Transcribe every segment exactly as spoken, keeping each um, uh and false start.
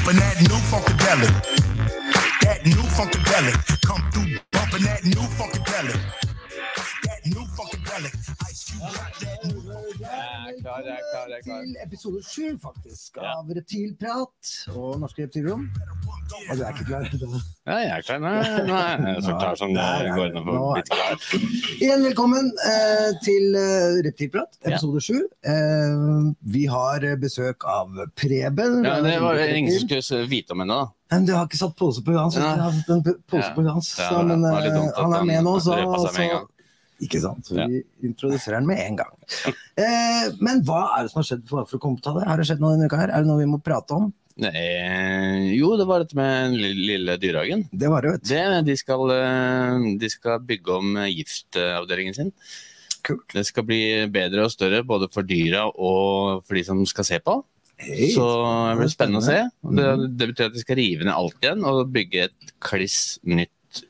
bumping that new funkadelic. That new funkadelic. Come through bumping that new funkadelic. That new funkadelic. Ice Cube got that new Jeg er klar, jeg er klar, jeg er klar. Til episode sju faktisk av Reptilprat og Norske Reptilrom. Og du er ikke klar? Ja, jeg er klar. Nei, nei, jeg er så klar som det går inn på litt klar. Igjen velkommen eh, til eh, Reptilprat, episode sju. Eh, vi har besøk av Preben. Ja, det var ingen som skulle vite om henne da. Men du har ikke satt pose på Hans. Jeg har satt en pose på Hans. Ja, så, men, det var litt dumt at han er med nå, så... han røpet seg med en gang. Ikke sant, så vi introduserer den med en gang. Eh, men hva er det som har skjedd for, for å komme på det? Har det skjedd noe denne uka her? Er det noe vi må prate om? Nei, jo, det var dette med den lille, lille dyrehagen. Det var det, vet du. Det, de, skal, de skal bygge om giftavdelingen sin. Kult. Det skal bli bedre og større, både for dyra og for de som skal se på. Hey, så det blir spennende å se. Det, det betyr at de skal rive ned alt igjen og bygge et kliss nytt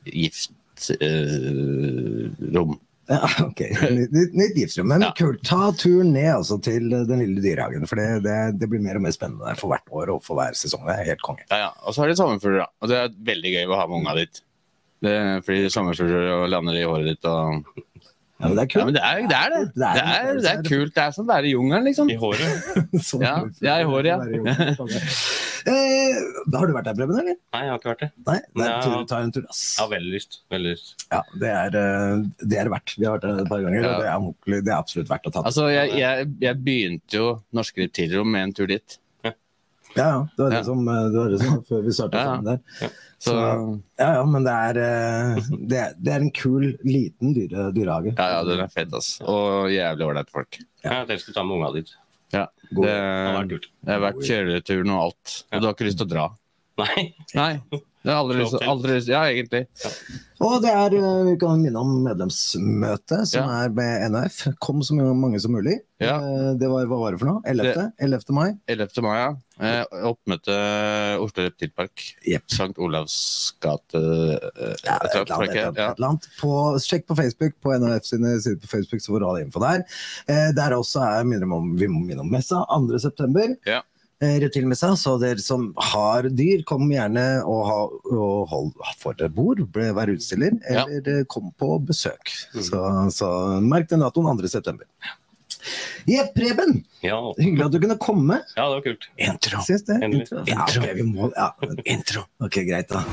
giftrom. Uh, Ja, ok. Nytt, nytt giftrom. Men ja. Kult, ta turen ned altså, til den lille dyrehagen, for det, det, det blir mer og mer spennende for hvert år og for hver sesong. Det er helt konge. Ja, ja. Og så har de sommerfugler, da. Og det er veldig gøy å ha med unga ditt. Det er fordi sommerfugler lander i håret ditt og... Ja, men det er kult. Ja, men det er det. Er det. Det, er, det, er, det er kult. Det er som å være i jungelen, liksom. I håret. sånn, ja, ja, i håret, ja. eh, har du vært der, Preben, eller? Nei, jeg har ikke vært det. Nei, det er ja, tur, ta en tur, ass. Ja, veldig lyst. Veldig lyst. Ja, det er det er verdt. Vi har vært der et par ganger, ja. Og det er, det er absolutt verdt å ta. Altså, jeg, jeg, jeg begynte jo Norske Reptilrom med en tur dit. Ja, ja, det var det, ja. Som, det var det som før vi startet ja, sammen der. Ja. Så, ja, ja, men det er, det er, det er en kul, liten dyre, dyrehage. Ja, ja, den er fett, ass. Og jævlig ålreit folk. Ja, dere skulle ta med unga dit. Ja, det, det, det har vært kjøreturen og alt. Og du har ikke lyst til å dra? Nei. Nei, det er aldri lyst til, aldri lyst, ja, egentlig. Ja. Og det er, vi kan minne om medlemsmøtet som ja. Er med N H F. Kom så mange som mulig. Ja. Det var, hva var det for noe? ellevte mai? ellevte mai, ja. Eh, oppmøte Oslo Reptilpark. Yep. Sankt Olavs gate. Eh, ja, et eller annet, et eller annet. På, sjekk på Facebook, på N H F sine sider på Facebook, så får du all info der. Eh, der også er, minner om, vi må minne om messa, andre september. Ja. Reptilmessa, så dere som har dyr, kom gjerne og, ha, og hold for dere bord, være utstiller, eller ja. Kom på besøk. Mm. Så, så merk den datoen andre september. Ja, Preben! Ja. Hyggelig at du kunne komme. Ja, det var kult. Intro. Synes det? Intro. Ja, okay, vi må, ja. Intro. Ok, greit da.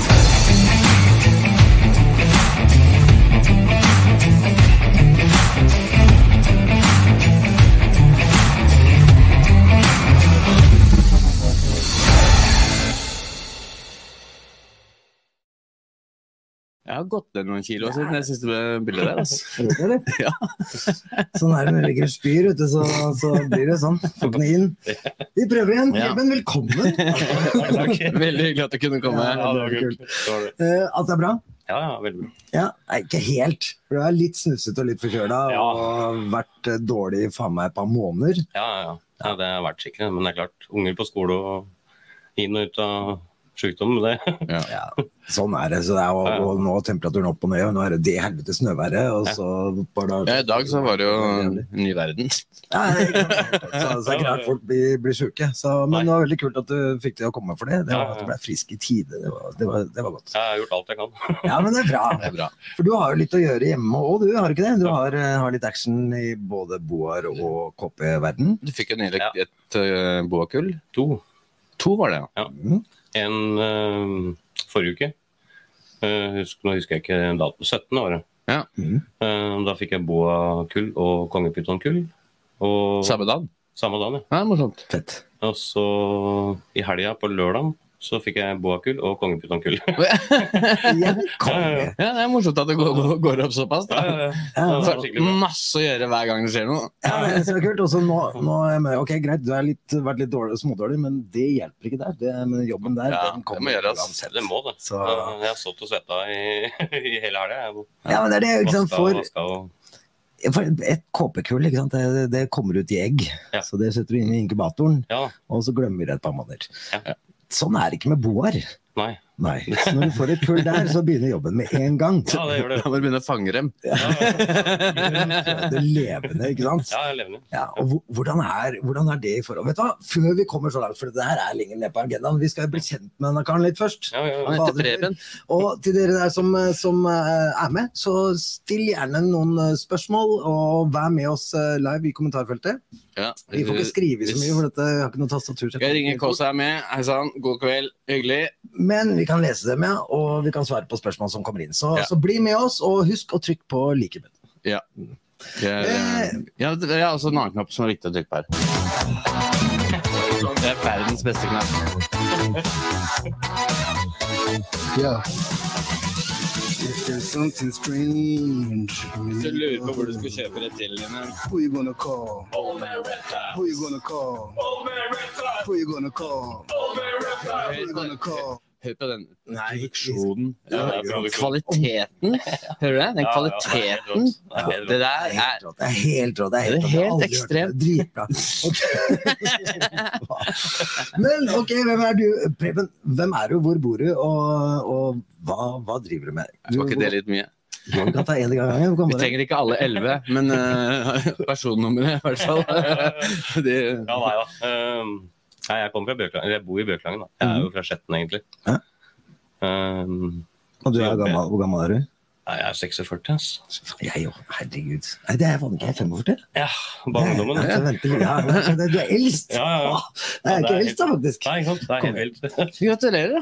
Jeg har gått ned noen kilo siden jeg siste bildet der, altså. Ja. Sånn er det når det ligger spyr ute, så, så blir det sånn. Få den inn. Vi prøver igjen. Ja. Preben, velkommen. Veldig hyggelig at du kunne komme. Ja, det var kult. Uh, alt er bra? Ja, ja, veldig bra. Ja, nei, ikke helt. For du er litt snusset og litt forkjøla, ja. Og vært dårlig faen meg et par måneder. Ja, ja, ja. Det har vært skikkelig, men det er klart, unger på skole og inn og ut av sykdom, det. Ja. Ja, sånn er det. Så det er jo, og nå temperaturen opp og ned, og nå er det det helvete snøværet, og så bare... Ja, i dag så var det jo en ny verden. Ja, så, så er klart folk blir, blir syke. Så, men det var veldig kult at du fikk til å komme for det. Det var at du ble frisk i tide. Det var, det var, det var godt. Jeg har gjort alt jeg kan. Ja, men det er bra. Det er bra. For du har jo litt å gjøre hjemme også, du har ikke det? Du har, har litt action i både boar og kåpeverden. Du fikk jo nylig et, et uh, boakull. To. To var det, ja. Ja. Mm. En uh, forrige uke. Uh, husk, nå husker jeg ikke dato. syttende året. Ja. Mm. Uh, da fikk jeg boa-kull og kongepyton-kull. Og... Samme dag? Samme dag, ja. Ja, morsomt. Fett. Og så i helga på lørdag så fikk jeg boa-kull og kongepyton-kull. Ja, konge. Ja, det er morsomt at det går, går opp såpass. Da. Ja, ja, ja. Ja, masse å gjøre hver gang det skjer noe. Ja, det er så kult. Og så nå, nå er jeg med, ok, greit, du har litt, vært litt dårlig, smådårlig, men det hjelper ikke der. Det, men jobben der, ja, den kommer. Det må gjøres. Det må det. Så... Jeg har stått og svettet i, i hele helga. Ja, men det er det, ikke sant, for... Vaska og... For et kåpekull, ikke sant? Det, det kommer ut i egg, ja. Så det setter du inn i inkubatoren, ja. Og så glemmer vi det et par måneder. Ja. Sånn er det ikke med boar. Nei, Nei, så når du får et kull der, så begynner jobben med en gang. Ja, det gjør det. Da må du begynne å fange dem. Det er levende, ikke sant? Ja, jeg er levende. Ja, og hvor- hvordan er, hvordan er det i forhold? Vet du hva, før vi kommer så langt, for det her er lenger ned på agendaen, vi skal bli kjent med denne karen litt først. Ja, ja, Han ja. heter Preben. Og til dere der som, som eh, er med, så still gjerne noen eh, spørsmål, og vær med oss eh, live i kommentarfeltet. Ja. Vi får ikke skrive så mye, for dette jeg har ikke noe tastatur. Jeg ringer Kåsa er med. Hei sann, god kveld, hyggelig. Men vi kan lese dem, ja, og vi kan svare på spørsmål som kommer inn. Så, Ja. så bli med oss, og husk å trykke på like-button. Ja. Jeg, ja, det er altså en annen knapp som er viktig å trykke på her. Det er verdens beste knapp. Yeah. If there's something strange, Hvis du lurer på hvor du skal kjøpe rettillene dine, who you gonna call? Who you gonna call? Who you gonna call? Who you gonna call? hør på den Nei, produksjonen. Ja, det er produksjon. Kvaliteten. Hører du det? Den Ja, ja, kvaliteten. det er helt rått. Det der Det er er helt rått. Det er helt rått. Det er Det er helt, rått. Jeg har helt aldri hørt ekstremt. det. Dritbra. Ok. Men ok, hvem er du? Preben, hvem er du? Hvor bor du? Og, og hva, hva driver du med? Du, Var ikke det litt mye? Du kan ta en gang gangen. Hvor Vi kommer du? trenger ikke alle elleve, men uh, personnummeret i hvert fall. Det, Ja, nei da. Um, nei, jeg kommer fra Bjørklangen. Jeg bor i Bjørklangen, da. Jeg er jo fra Skjetten, egentlig. Ja. Um, Og du er gammel, hvor gammel er du? nei, jeg er seksogførti, ass. Jeg òg, herregud. Nei, det er faen ikke jeg femogførti. Ja, barndommen. Ja, Ja, venter, ja, men du er eldst. ja, ja. Åh, Det er ikke eldst da, faktisk. Nei, ikke sant? Det er helt vilt. gratulerer, da.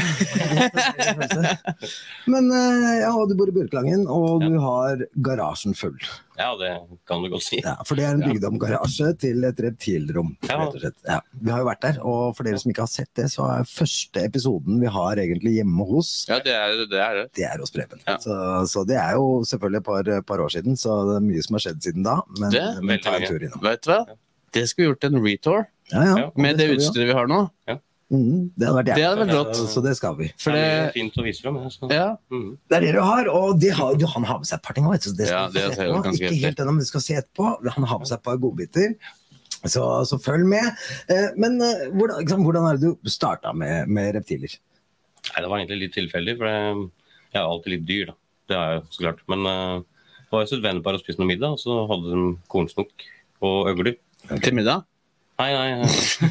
Men eh, ja, du bor i Bjørklangen, og du har garasjen full. Ja, det kan du godt si. Ja, for det er en bygdomgarasje til et reptilrom, Ja. rett og slett. Ja, vi har jo vært der, og for dere som ikke har sett det, så er første episoden vi har egentlig hjemme hos, Ja, det er det. Er det. det er hos Preben. Ja. Så, så det er jo selvfølgelig et par, par år siden, så det er mye som har skjedd siden da, men, Det, men ta en veldig tur innom. Vet du hva? Det skulle vi gjort en retour Ja, ja. Ja, med det skal vi utstyret vi har nå. Mhm, det hadde vært Det hadde vært jævlig, rått. så, så det skal vi. For Det er det, fint å vise frem. Ja, så. ja, Mhm. Det er det du har, og det har, du, han har med seg et par ting også, vet du, så det skal Ja, vi det få se ser jo etterpå. ganske Ikke heftig. helt ennå, men vi skal se etterpå. Han har med seg et par godbiter, så, så følg med. Eh, men eh, hvordan, ikke sant, hvordan er det du startet med, med reptiler? Nei, det var egentlig litt tilfeldig, for jeg, jeg er alltid litt dyr, da. Det er jeg jo så klart. Men uh, det var jo så et vennepar og spiste noe middag, og så hadde de kornsnokk og øgler. til middag. Nei, nei.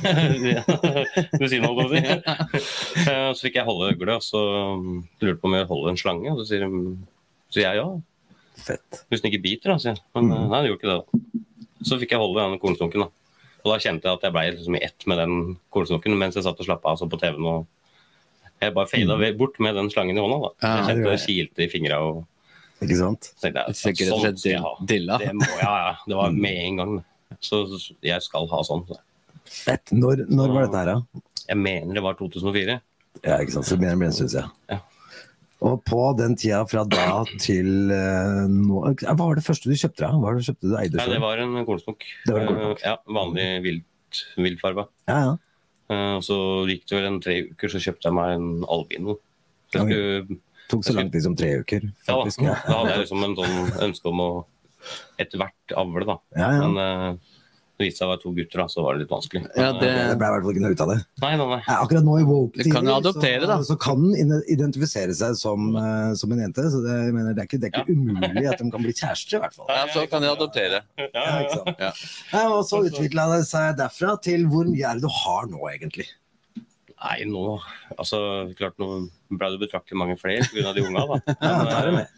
Du sier noe, holdt jeg på å si. Eh, Så fikk jeg holde øgle, og så um, lurte på om jeg holde en slange. Og så sier, de, så sier jeg ja, Fett. hvis den ikke biter, da, sier jeg. Men eh, nei, det gjorde ikke det. Da. Så fikk jeg holde den kornsnokken, da. Og da kjente jeg at jeg ble liksom i ett med den kornsnokken mens jeg satt og slappet av så på T V-en. Og jeg bare fadet ve- bort med den slangen i hånda. Da. Ja, Jeg det kjente gjør det kilte i fingra. Og Ikke sant? så tenkte jeg, Jeg fikk rett og sånn slett skal jeg ha. dilla. Det må, ja, ja. Det var med en gang. Så så jeg skal ha sånn. Så. Fett. Når, når var dette her, da? Jeg mener det var to tusen og fire. Ja, ikke sant, så det blir en stund siden. Ja. Og på den tida fra da til eh, nå, hva var det første du kjøpte da? Hva var det du kjøpte du eide Nei, det selv? var en kornsnokk. Det var en kornsnokk. Eh, Ja, vanlig vilt, viltfarga. Ja, ja. Eh, Og så gikk det vel en tre uker, så kjøpte jeg meg en albino. Så jeg skulle, Tok så lang tid som tre uker, ja, da, faktisk. da hadde jeg liksom en sånn ønske om å etter hvert avle, da. Ja, ja. Men eh, det viste seg å være to gutter, da, så var det litt vanskelig. Ja, Det det, ble i hvert fall ikke noe ut av det. Nei, nei, nei. Nei, akkurat nå i woke Du kan jo adoptere, så, da. så kan den ine- identifisere seg som, eh, som en jente, så det, jeg mener, det er ikke, det er ikke umulig at de kan bli kjærester i hvert fall. ja, så kan de adoptere. Ja, ikke sant? Ja. Ja, og så utviklet det seg derfra til hvor mye er det du har nå egentlig? Nei, nå Altså, klart nå ble det betraktelig mange flere pga. de unga, da. Ja, Men, ta det med.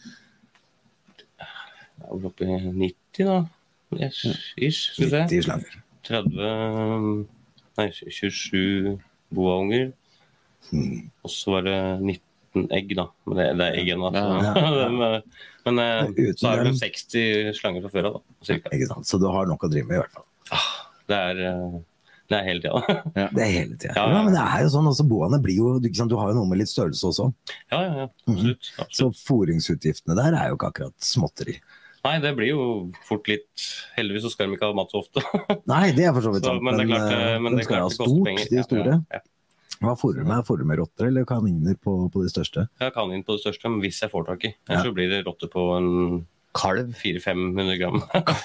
Jeg var oppe i nitti, da. Ish, ish, skal vi se. nitti slanger. tretti Nei, tjuesju boaunger. Hmm. Og så var det nitten egg, da. Men det, det er egg ennå. Ja, men men eh, Uten så er det dem. seksti slanger fra før av, da. Cirka. Ikke sant? Så du har nok å drive med i hvert fall. Det er, eh, det er hele tida. Det er hele tiden. Ja, Ja, ja. men det er jo sånn, også boene blir jo, ikke sant? Du har jo noe med litt størrelse også. Ja, ja, ja. Absolutt. Så absolutt. fôringsutgiftene der er jo ikke akkurat småtteri. Nei, det blir jo fort litt Heldigvis så skal de ikke ha mat så ofte. Nei, det er for så vidt Så, sant, men det er klart, eh, eh, men de det er skal klart ha det koster stort, penger. de store. Ja, ja. Hva fôrer du med? Fôrer du med rotter eller kaniner på, på de største? Jeg kan inn på det største, men hvis jeg får tak i. Ellers Ja. så blir det rotte på en Kalv. fire til fem hundre gram.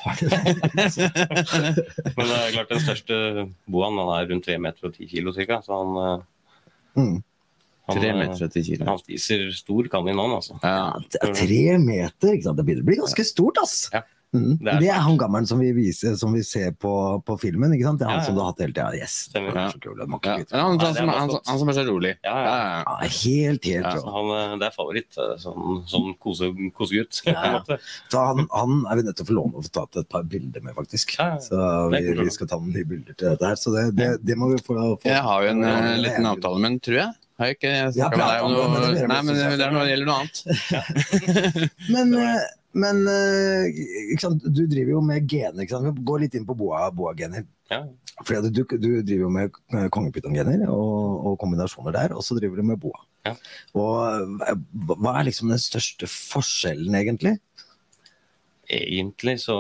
Men det er klart den største boaen han er rundt tre meter og ti kilo cirka, så han, eh, Mm. Han, tre meter tretti kilo. Han spiser stor kanin, han, altså. Ja. Ja, tre meter, ikke sant? Det begynner å bli ganske stort, ass. Ja. Mm. Det er Det er han gammelen som vi viser, som vi ser på, på filmen, ikke sant? Det er han Ja, ja. som du har hatt hele tiden. Yes, det Stemmer. er så kul, det må ikke Ja. bytte. Han, han, Nei, det er som, han, maskot. han som er så rolig. Ja, ja. Ja, helt, helt Ja. rå. Så han, eh, det er favoritt, eh, sånn, sånn kose, kosegutt. på en Ja. måte. Så han, han er vi nødt til å få låne og få tatt et par bilder med, faktisk. Ja, ja. Så Det vi, er kult. vi skal ta noen nye bilder til dette her. Så det, det, det må vi få. få. Jeg har jo en Ja, eh, det liten er- avtale med den, tror jeg. Har jeg ikke jeg Ja, snakket med deg pratet om om det, men det noe? blir Nei, men det det er noe, det gjelder noe annet. Men, eh, men eh, ikke sant? Du driver jo med gener, ikke sant? Gå litt inn på boa, boa-gener. Ja. Fordi at du, du driver jo med eh, kongepyton-gener og, og kombinasjoner der, og så driver du med boa. Ja. Og eh, hva er liksom den største forskjellen, egentlig? Egentlig så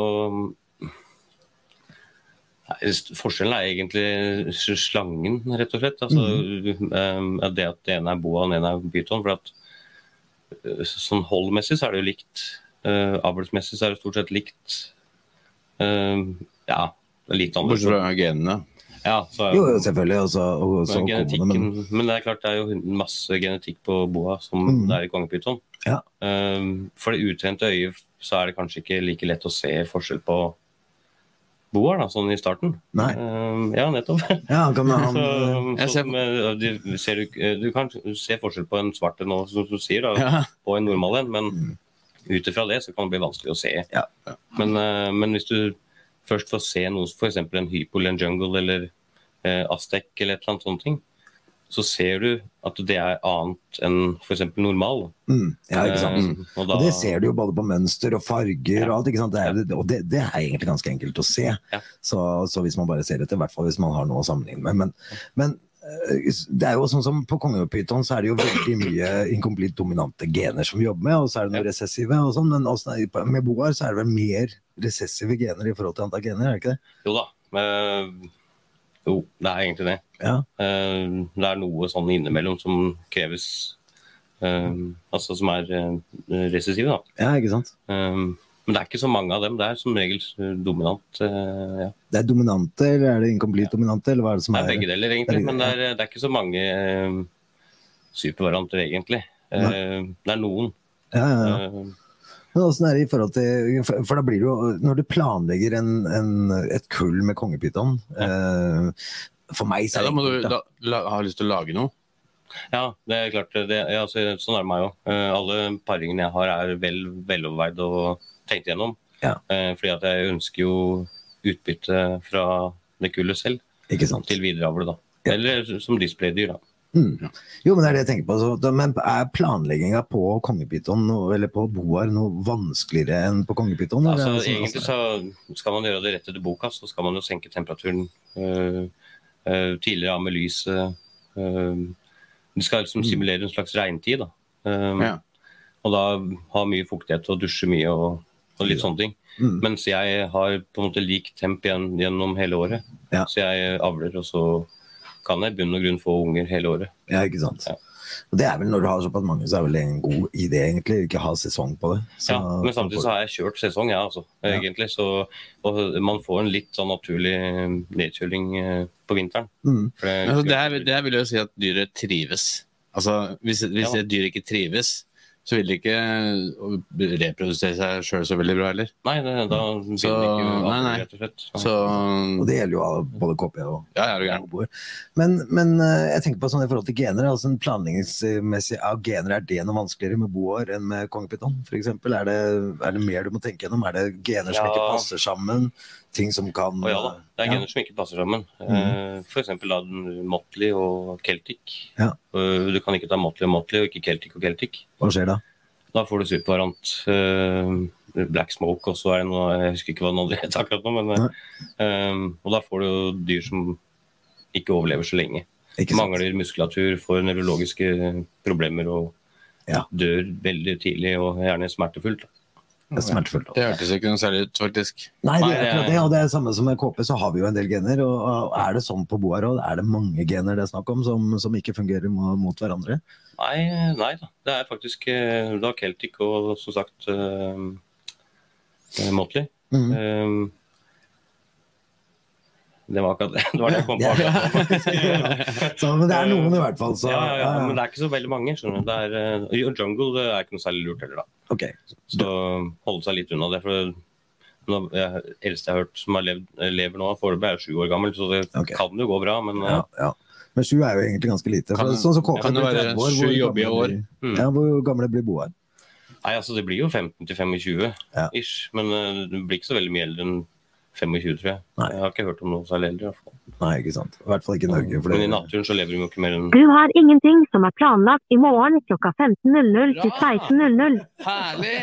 Nei, st- Forskjellen er egentlig s- slangen, rett og slett. Altså, um, at det at det ene er boa og den ene er pyton. For at uh, sånn holdmessig så er det jo likt. Uh, avlsmessig så er det stort sett likt. Um, ja, det er litt annerledes. Bortsett fra genene. Ja, så, Jo, jo, selvfølgelig. Og så, og så men genetikken, kommer det, men det er klart det er jo masse genetikk på boa som Mm. det er i kongepyton. Ja. Um, for det utrente øyet så er det kanskje ikke like lett å se forskjell på boer da, sånn i starten. Nei. Um, ja, nettopp. Ja, han kan han, Så, Jeg så, ser- men, du, ser, du, du kan se forskjell på en svart en også, som du sier, da, Ja. og en normal en, men ut ifra det så kan det bli vanskelig å se. Ja. Men, uh, men hvis du først får se noe, for eksempel en hypo eller en jungle eller uh, aztek eller et eller annet sånt ting, så ser du at det er annet enn for eksempel normal. mm, ja, ikke sant? Um, og da, Og det ser du jo både på mønster og farger Ja. og alt, ikke sant? Det er, og det, det er egentlig ganske enkelt å se. Ja. Så, så hvis man bare ser etter, i hvert fall hvis man har noe å sammenligne med. Men, men eh, det er jo sånn som på kongepyton så er det jo veldig mye incomplete dominante gener som vi jobber med, og så er det noe Ja. resessive og sånn, men også, med boar så er det vel mer resessive gener i forhold til antall gener, er det ikke det? Jo da. Uh, jo, det er egentlig det. Ja, Uh, det er noe sånn innimellom som kreves, uh, altså som er uh, resessive da. ja ikke sant? Um, men det er ikke så mange av dem. Det er som regel uh, dominant. Uh, ja. Det er dominante, eller er det incomplete dominante, eller hva er det som Det er? er begge deler, det egentlig. er- Men det er, det er ikke så mange uh, supervarianter, egentlig. Uh, det er noen. Ja, ja, ja. Uh, Men hvordan er det i forhold til, for, for da blir det jo, når du planlegger en, en, et kull med kongepyton, eh, for meg så Ja, er da det må du enkelt, da. da, la, ha lyst til å lage noe. ja, det er klart. Det, ja, altså, sånn er det meg òg. Alle paringene jeg har, er vel, veloverveid og tenkt gjennom. Ja. Uh, fordi at jeg ønsker jo utbytte fra det kullet selv Ikke sant? til videreavle, da. Ja. Eller som displaydyr, da. Mm. Jo, men det er det jeg tenker på. Så, da, men er planlegginga på kongepyton noe- eller på boar noe vanskeligere enn på kongepyton? eller Altså, er det sånn- egentlig så skal man gjøre det rett etter boka, så skal man jo senke temperaturen uh, uh, tidligere av med lys. Uh, uh, det skal liksom simulere en slags regntid, da. Um, Ja. Og da ha mye fuktighet og dusje mye og, og litt sånne ting. Mm. Mens jeg har på en måte lik temp igjen, gjennom hele året. Ja. Så jeg avler, og så kan jeg i bunn og grunn få unger hele året. Ja, ikke sant? Ja. Og det er vel når du har såpass mange, så er vel det en god idé, egentlig, ikke ha sesong på det. Så, Ja, men samtidig så har jeg kjørt sesong, ja, altså, Ja. egentlig. Så, og man får en litt sånn naturlig nedkjøling eh, på vinteren. Mm. For det- Altså, det, er, det vil jo si at dyret trives. Altså, hvis, hvis Ja. et dyr ikke trives, så vil det ikke reprodusere seg sjøl så veldig bra heller. Nei, det, da vil Så- det ikke nei, nei. rett og slett. Så Og det gjelder jo av både K P og ja, er du gæren. boer. Men, men eh, jeg tenker på sånn i forhold til gener, altså en planleggingsmessig av gener, er det noe vanskeligere med boer enn med kongepyton? For eksempel, er det, er det mer du må tenke gjennom? Er det gener som Ja. ikke passer sammen? Ting som kan... Og ja da, det er Ja. gener som ikke passer sammen. Mhm. Eh, For eksempel da den Motley og Celtic. Ja. Eh, Du kan ikke ta Motley og Motley og ikke Celtic og Celtic. Hva skjer da? Da får du supervariant. eh, Black Smoke, og så er det noe, jeg husker ikke hva den andre heter akkurat nå, men Nei. eh, og da får du jo dyr som ikke overlever så lenge. Ikke sant? Mangler muskulatur, får nevrologiske problemer og Ja. dør veldig tidlig og gjerne smertefullt. Det er smertefullt. Det hørtes ikke noe særlig ut, faktisk. Nei, det Nei, er det- akkurat det, og det er det samme som med K P, så har vi jo en del gener, og og er det sånn på boer også? Er det mange gener det er snakk om som, som ikke fungerer mot, mot hverandre? Nei, nei da. Det er faktisk eh, da Celtic og som sagt uh, Motley. Mhm. Eh, Det var akkurat det. Det var det jeg kom på. Så, men det er noen i hvert fall. Så, ja, ja, ja, men det er ikke så veldig mange. Skjønner du. Det er, uh, jungle det er ikke noe særlig lurt heller, da. Okay. Så holde seg litt unna det. For det eldste jeg har hørt som har levd, lever nå, foreløpig er sju år gammel, så det okay. kan jo gå bra. Men, uh, ja, ja. men sju er jo egentlig ganske lite. For, kan, sånn så kan det være sju jobbige år? Mm. Ja, hvor gamle blir Boar? Nei, altså det blir jo femten til femogtjue ja. ish, men uh, det blir ikke så veldig mye eldre enn femogtjue, tror jeg. Nei. Jeg har ikke hørt om noe særlig eldre i hvert fall. Nei, ikke sant. I hvert fall ikke i Norge. For men det... i naturen så lever de jo ikke mer enn... Du har ingenting som er planlagt i morgen klokka femten null null til seksten null null. Herlig!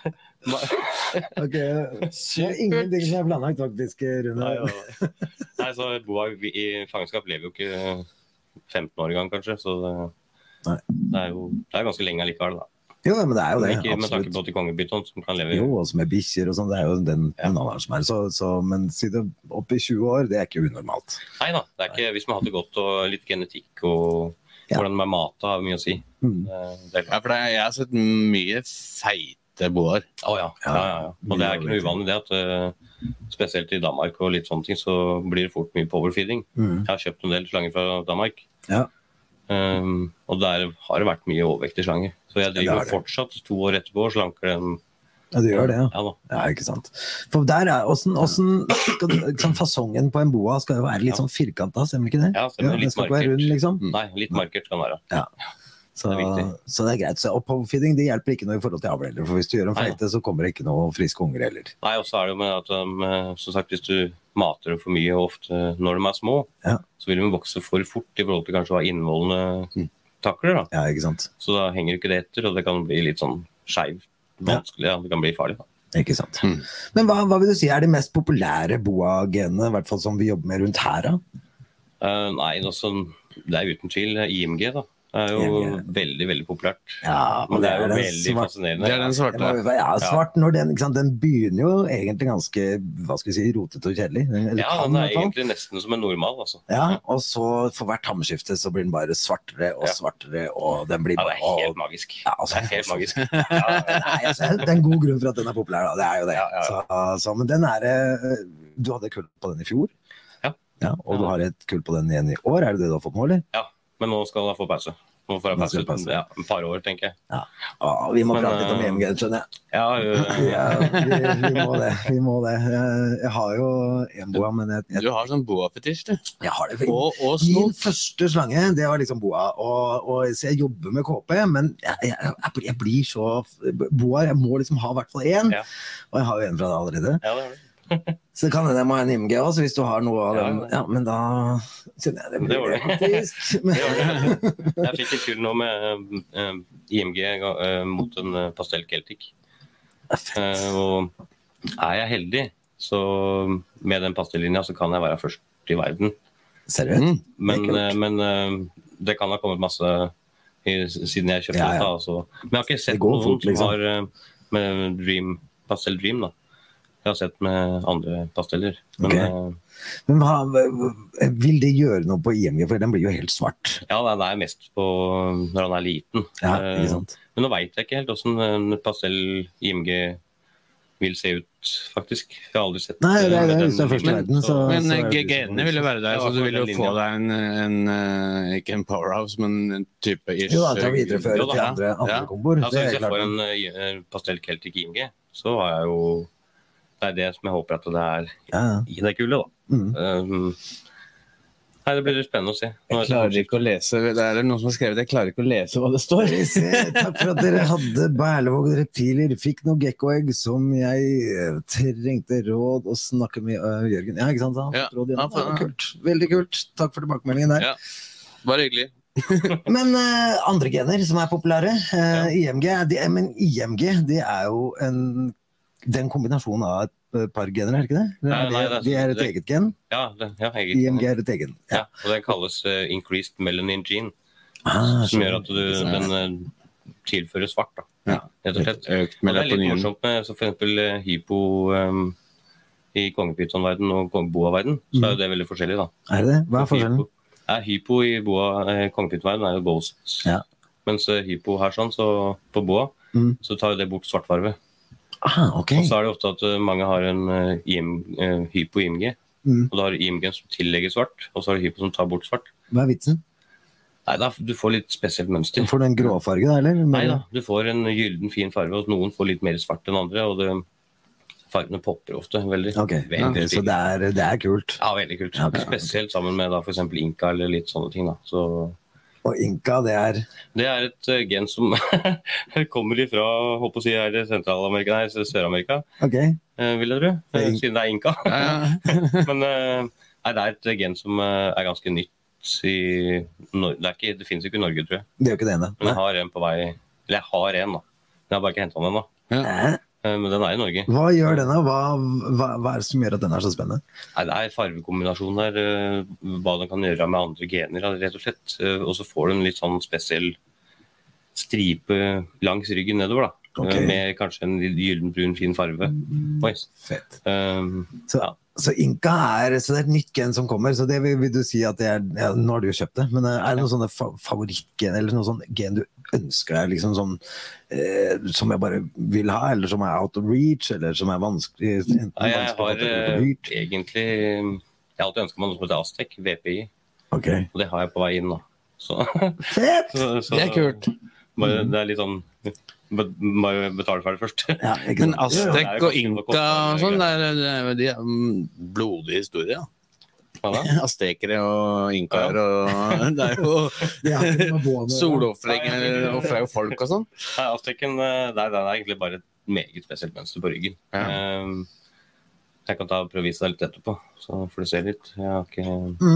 Ok, så ingenting som er planlagt faktisk, Rune. Nei, ja. Nei, så Boa i fangenskap lever jo ikke femten år i gang, kanskje, så det, det er jo det er ganske lenge allikevel, da. Jo, men det er jo det, ikke med tanke på til kongebyton som kan leve. Jo, også med bikkjer og sånn, det er jo den, ja. den alderen som er. Så, så, men siden opp i tjue år, det er ikke unormalt. Nei da, det er ikke, hvis man har det godt og litt genetikk og ja. hvordan man mater har mye å si. Mm. Det, det ja, for det, jeg har sett mye feite boer. Å oh, ja. Ja, ja, ja. Og det er ikke noe uvanlig det at uh, spesielt i Danmark og litt sånne ting, så blir det fort mye powerfeeding. Mm. Jeg har kjøpt en del slanger fra Danmark. Ja. Um, og der har det vært mye overvektige slanger. Så jeg driver ja, fortsatt to år etterpå og slanker dem. Ja, du gjør det, ja. Ja, da. Ja, ikke sant. For der er også, også liksom, fasongen på en boa skal jo være litt sånn firkantet, ser vi ikke det? Ja, stemmer. Ja, litt markert. Rund, liksom. Nei, litt markert kan være. Ja. Så det, så det er greit. Så powerfeeding, det hjelper ikke noe i forhold til avleller, for hvis du gjør en feite, så kommer det ikke noe friske unger heller. Nei, og så er det jo med at, um, som sagt, hvis du mater dem for mye og ofte når de er små, ja. så vil de vokse for fort i forhold til kanskje å ha innvollende mm. takler, da. Ja, ikke sant. Så da henger ikke det etter, og det kan bli litt sånn skeiv, vanskelig, ja. Det kan bli farlig, da. Ikke sant. Mm. Men hva, hva vil du si er de mest populære boa-genene, i hvert fall som vi jobber med rundt her, da? Uh, nei, altså, det er uten tvil I M G, da. Det er jo I M G. veldig, veldig populært. Ja, men det er jo det er veldig svart. fascinerende. Det er den svarte. Må, ja, svart når den, ikke sant, den begynner jo egentlig ganske, hva skal vi si, rotete og kjedelig. Eller ja, kan, den er egentlig nesten som en normal, altså. Ja, og så for hvert hammerskifte så blir den bare svartere og svartere, og den blir bare... Ja, det er helt og, magisk. Ja, altså, det er helt magisk. Ja, nei, altså, det er en god grunn for at den er populær, da. Det er jo det. Ja, ja, ja. Så, så, men den er, du hadde kull på den i fjor. Ja. Ja, og du har et kull på den igjen i år. Er det det du har fått nå, eller? Ja, men nå skal jeg få pause. Nå får jeg passe ut ja, en par år, tenker jeg. Ja. Åh, vi må men, prate litt om I M G, skjønner jeg. Ja, uh, ja vi, vi må det. Vi må det. Jeg, jeg har jo en boa, men jeg, jeg... Du har sånn boa-fetisj, du. Jeg har det. Og, og Min første slange, det var liksom boa. Og, og, så jeg jobber med K P, men jeg, jeg, jeg, jeg blir så... Boa, jeg må liksom ha i hvert fall en. Ja. Og jeg har jo en fra det allerede. Ja, det har du. Så det kan hende jeg må ha en I M G også, hvis du har noe av dem. Ja, men da kjenner jeg det blir det faktisk. Det var det. Jeg fikk et kull nå med uh, I M G uh, mot en uh, pastell Celtic. Uh, og er jeg heldig, så med den pastellinja så kan jeg være først i verden. Seriøst? Men, uh, men uh, det kan ha kommet masse i, siden jeg kjøpte ja, ja. det. Altså. Men jeg har ikke sett noen fort, liksom. som har uh, med Dream, Pastell Dream da. Jeg har sett med andre pasteller. Men, okay. uh, men hva, vil det gjøre noe på I M G? For den blir jo helt svart. Ja, det er mest på når han er liten. Ja, ikke sant. Uh, men nå vet jeg ikke helt hvordan en pastell I M G vil se ut, faktisk. Jeg har aldri sett Nei, det er det. den, Hvis det er første verden, så... Men så genene vil jo være der, så du vil jo få deg en, en, en ikke en powerhouse, men en type ish. Jo, det er videreføre til andre, andre ja. komboer. Altså, hvis jeg får en uh, pastell Celtic I M G, så har jeg jo... Det er det som jeg håper at det er ja. i det kule, da. Mm. Um, nei, det blir litt spennende å se. Jeg klarer ikke å lese, det er noen som har skrevet, jeg klarer ikke å lese hva det står. Takk for at dere hadde Berlevåg reptiler, fikk noe gekkoegg som jeg trengte råd å snakke med uh, Jørgen. Ja, ikke sant? Ja, råd igjen. Ja, kult. Veldig kult. Takk for tilbakemeldingen der. Ja, bare hyggelig. Men uh, andre gener som er populære, uh, ja. I M G, de, men I M G, det er jo en den kombinasjonen av et par gener, er det ikke det? Nei, nei, det de er et det, eget gen? Ja, det, ja eget. I M G er et egen. Ja, ja og den kalles uh, increased melanin gene, ah, som gjør at du, den uh, tilfører svart, da. Ja, rett og slett. Og det er litt morsomt med så for eksempel uh, hypo um, i kongepytonverden og kongeboa-verden, så er jo det veldig forskjellig, da. Er det det? Hva er forskjellen? Hypo, ja, hypo i boa, uh, kongepytonverden er jo ghosts, ja. Mens uh, hypo her sånn, så på boa, mm. så tar det bort svartfarve. Ah, okay. Og så er det ofte at uh, mange har en uh, I M, uh, hypo-I M G, Mm. Og da har du Imogen som tillegger svart, og så har du Hypo som tar bort svart. Hva er vitsen? Nei, da, du får litt spesielt mønster. Får du en gråfarge da, eller? Nei da, du får en gylden fin farge, og noen får litt mer svart enn andre, og det, fargene popper ofte veldig. Ok, veldig så det er, det er kult. Ja, veldig kult. Okay. Spesielt sammen med da, for eksempel Inka eller litt sånne ting da. Så... Og Inka, det er? Det er et uh, gen som kommer ifra, håper å si, er det Sentral-Amerika, nei, Sør-Amerika. Ok. Uh, vil jeg tro, uh, siden det er Inka. Men uh, nei, det er et gen som uh, er ganske nytt. I Nor- det, er ikke, det finnes ikke i Norge, tror jeg. Det er jo ikke det ene. Men jeg har en på vei, eller jeg har en da. Jeg har bare ikke hentet den ennå. Ja. Men den er i Norge. Hva gjør den da? Hva, hva, hva er det som gjør at den er så spennende? Nei, det er farvekombinasjon der, hva den kan gjøre med andre gener, rett og slett. Og så får du en litt sånn spesiell stripe langs ryggen nedover da. Okay. Med kanskje en gyldenbrun fin farve. Oi. Fett. Um, så, ja. så Inka er, så det er et nytt gen som kommer, så det vil, vil du si at det er, ja, nå har du jo kjøpt det, men er det noen sånne fa- favorittgen, eller noen sånne gen du ønsker deg, liksom sånn, eh, som jeg bare vil ha, eller som er out of reach, eller som er vanskelig? Enten Nei, jeg vanskelig har uh, egentlig, jeg har alltid ønsket meg noe som heter Aztec, V P I, okay. og det har jeg på vei inn da. Så, Fett! Så, så, det er kult. Bare, det er litt sånn, bare betale for det først. Ja, men Aztec og Inka og sånn, det er, det er, de er blodige historier, ja. Aztekere og inkaer og det er jo solofringer og fra folk og sånn. Nei, Azteken, det er, det er egentlig bare et meget spesielt mønster på ryggen. Ja. Um, jeg kan ta og prøve å vise deg litt etterpå, så får du se litt. Jeg har ikke...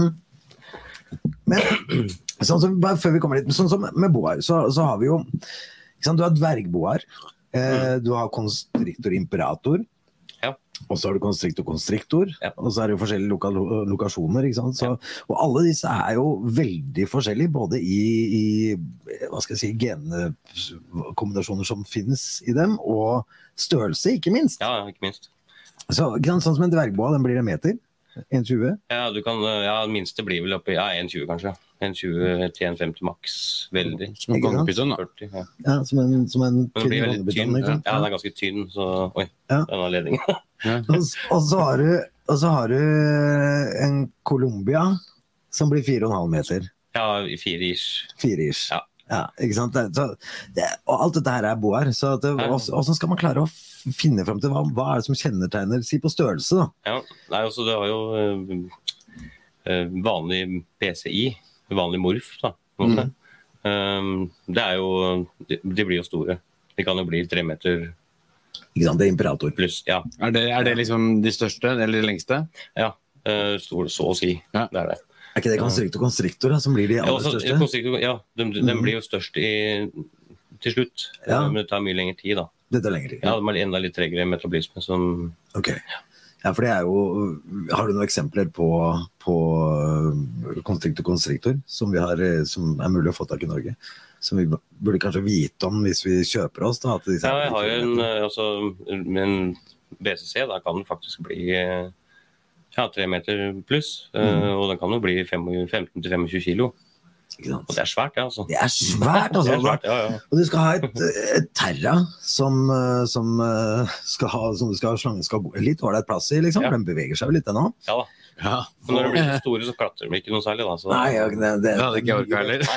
Mm. Men, sånn som, bare før vi kommer litt, sånn som med boar, så, så har vi jo, ikke sant, du har dvergboar, eh, du har konstriktor imperator, og så har du konstriktor konstriktor, ja. Og så er det jo forskjellige loka lokasjoner, ikke sant? Så, ja. Og alle disse er jo veldig forskjellige, både i, i hva skal jeg si, genkombinasjoner som finnes i dem, og størrelse, ikke minst. Ja, ikke minst. Så sånn som en dvergboa, den blir en meter, en komma tjue? Ja, du kan, ja, minste blir vel oppi, ja, en komma tjue kanskje. en komma tjue til en komma femti maks, veldig. Som en kongepyton da. førti, ja. Ja, som en, som en Men den blir veldig tynn, ja. Ja, den er ganske tynn, så, oi, ja. Den har ledning. Ja. og, og, så har du, og så har du en Columbia som blir fire komma fem meter. Ja, i fire ish. Fire ish. Ja. Ja, ikke sant? Det, så, det, og alt dette her er boar, så det, ja. Hvordan skal man klare å finne frem til hva, hva er det som kjennetegner, si på størrelse da? Ja, nei, altså det har jo uh, vanlig P C I, vanlig morf da. Mm. Um, det er jo, de, de blir jo store. De kan jo bli tre meter. Ikke sant, det er imperator. Pluss, ja. Er det, er det liksom de største, eller de lengste? Ja, uh, stor, så å si, ja. Det er det. Er ikke det konstriktor konstriktor da, som blir de aller ja, også, største? Ja, den de, de mm. blir jo størst i, til slutt, ja. Men det tar mye lengre tid da. Det tar lengre tid? Ja, det er enda litt tregere metabolisme som... Ok, ja, for det er jo... Har du noen eksempler på, på konstriktor konstriktor som, vi har, som er mulig å få tak i Norge? Som vi burde kanskje vite om hvis vi kjøper oss da? At de ja, jeg har jo en, altså, en B C C, da kan den faktisk bli... Ja, tre meter pluss, mm. uh, og den kan jo bli femten til tjuefem kilo. Og det er svært, ja, altså. Det er svært, altså. Det er svært, ja, ja. Og du skal ha et, et terra som, som, skal ha, som du skal ha slangen skal gå litt ålreit plass i, liksom. Ja. Den beveger seg jo litt ennå. Ja da. Ja. Men når de blir store, så klatrer de ikke noe særlig, da. Så... Nei, ja, det, det... det hadde ikke jeg orket heller.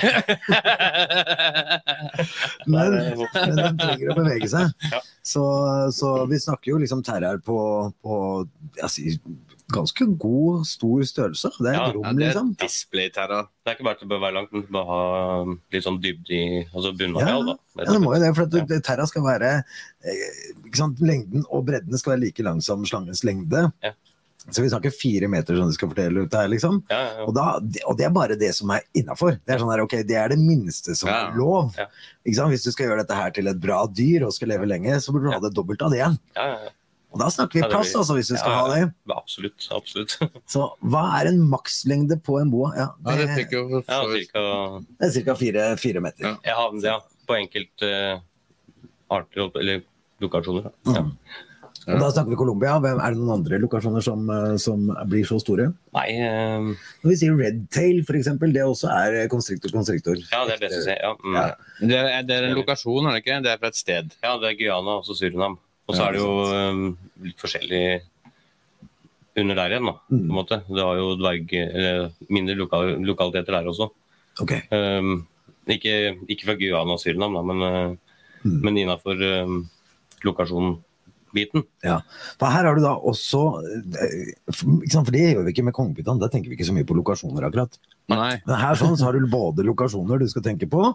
men, men den trenger å bevege seg. Ja. Så, så vi snakker jo liksom terraer på, på jeg sier, ganske god, stor størrelse. Det er ja, et rom, ja, liksom. Det er display-terra. Det er ikke bare at det bør være langt, men det bør ha litt sånn dybde i altså bunnareal, ja, da. Ja, det må jo det, for at ja. Terra skal være, ikke sant, lengden og bredden skal være like lang som slangens lengde. Ja. Så vi snakker fire meter som du skal fortelle ut her, liksom. Ja, ja, ja. Og, da, og det er bare det som er innenfor. Det er sånn her, ok, det er det minste som ja. Er lov. Ja. Ikke sant? Hvis du skal gjøre dette her til et bra dyr og skal leve lenge, så burde du ja. Ha det dobbelt av det igjen. Ja, ja, ja. Og da snakker vi plass, altså, hvis du skal ja, ha det. Absolutt, absolutt. Så hva er en makslengde på en boa? Ja, det, ja, det, er, jo, ja, cirka... det er cirka fire, fire meter. Ja, ja, ja på enkelte uh, arter, eller lokasjoner. Ja. Mm. Og da snakker vi Columbia. Er det noen andre lokasjoner som, som blir så store? Nei. Um... Når vi sier Redtail, for eksempel, det også er konstriktor-konstriktor. Ja, det er det jeg ser, ja. Mm. ja. Det, er, det er en lokasjon, er det ikke? Det er fra et sted. Ja, det er Guyana og Surinam. Og så er det jo um, litt forskjellig under der igjen, da, på en måte. Det har jo dverg, eller mindre lokal, lokaliteter der også. Ok. Um, ikke, ikke fra Guyana og Surinam, da, men, uh, mm. men innenfor um, lokasjonbiten. Ja, for her har du da også, ikke sant, for det gjør vi ikke med Kongepyton, da tenker vi ikke så mye på lokasjoner akkurat. Nei. Men her sånn så har du både lokasjoner du skal tenke på,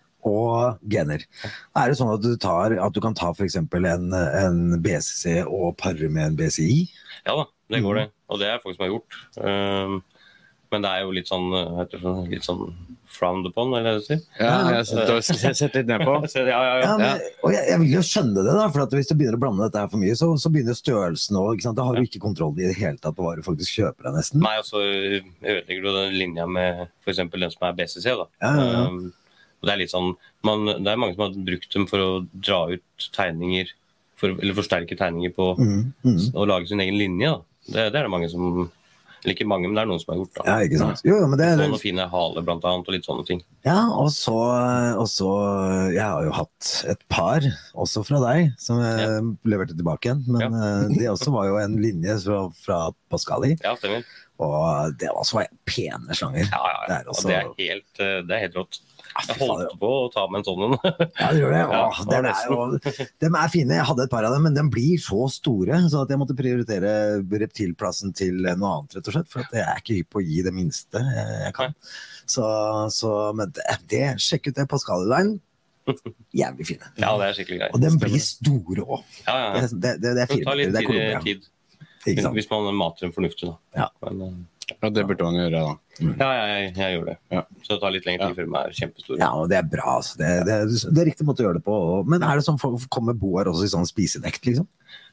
og gener. Er det sånn at du, tar, at du kan ta for eksempel en, en B C C og pare med en B C I? Ja da, det går det. Og det er folk som har gjort. Um, men det er jo litt sånn, heter det, litt sånn frowned upon, eller hva det sier? Ja, jeg har sett litt ned på. ja, ja, ja. Ja, men, og jeg, jeg vil jo skjønne det da, for at hvis du begynner å blande dette her for mye, så, så begynner størrelsen også, ikke sant? Da har du ikke kontroll i det hele tatt på hva du faktisk kjøper deg nesten. Nei, og så ødelegger du den linja med for eksempel den som er B C C, da. Ja, ja, ja. Um, og det er litt sånn, man, det er mange som har brukt dem for å dra ut tegninger, for, eller forsterke tegninger på, Mm, mm. og lage sin egen linje, da. Det, det er det mange som, eller ikke mange, men det er noen som har gjort, da. Ja, ikke sant? Jo, jo, men det er... Sånne fine hale, blant annet, og litt sånne ting. Ja, og så, og så, jeg har jo hatt et par, også fra deg, som jeg Ja. leverte tilbake igjen, men Ja. eh, det også var jo en linje fra, fra Pascali, Ja, stemmer. og det også var pene slanger. Ja, ja, ja. Det er Og også- det er helt, eh, det er helt rått. Ah, fy Jeg fader. holdt på å ta med en sånn en. Ja, det gjør det. Ja, Åh, det var den er jo, de er fine. Jeg hadde et par av dem, men de blir så store, så at jeg måtte prioritere reptilplassen til noe annet, rett og slett, for at jeg er ikke hypp på å gi det minste jeg, jeg kan. Så, så, men det, det, sjekk ut det Pascali-line. Jævlig fine. Ja, det er skikkelig greit. Og den blir store også. Ja, ja, ja. Det, det, det, det er Det fire tar litt meter, det er tid, Colombia. tid. Ikke sant? Hvis man mater dem fornuftig, da. Ja. Men, eh, Ja, det burde man gjøre da. ja, jeg, jeg gjør det. Ja. Så det tar litt lengre tid før de er kjempestore. Ja, og det er bra. Altså. Det, det, det er riktig måte å gjøre det på. Men er det sånn folk kommer boer også i sånn spisenekt, liksom?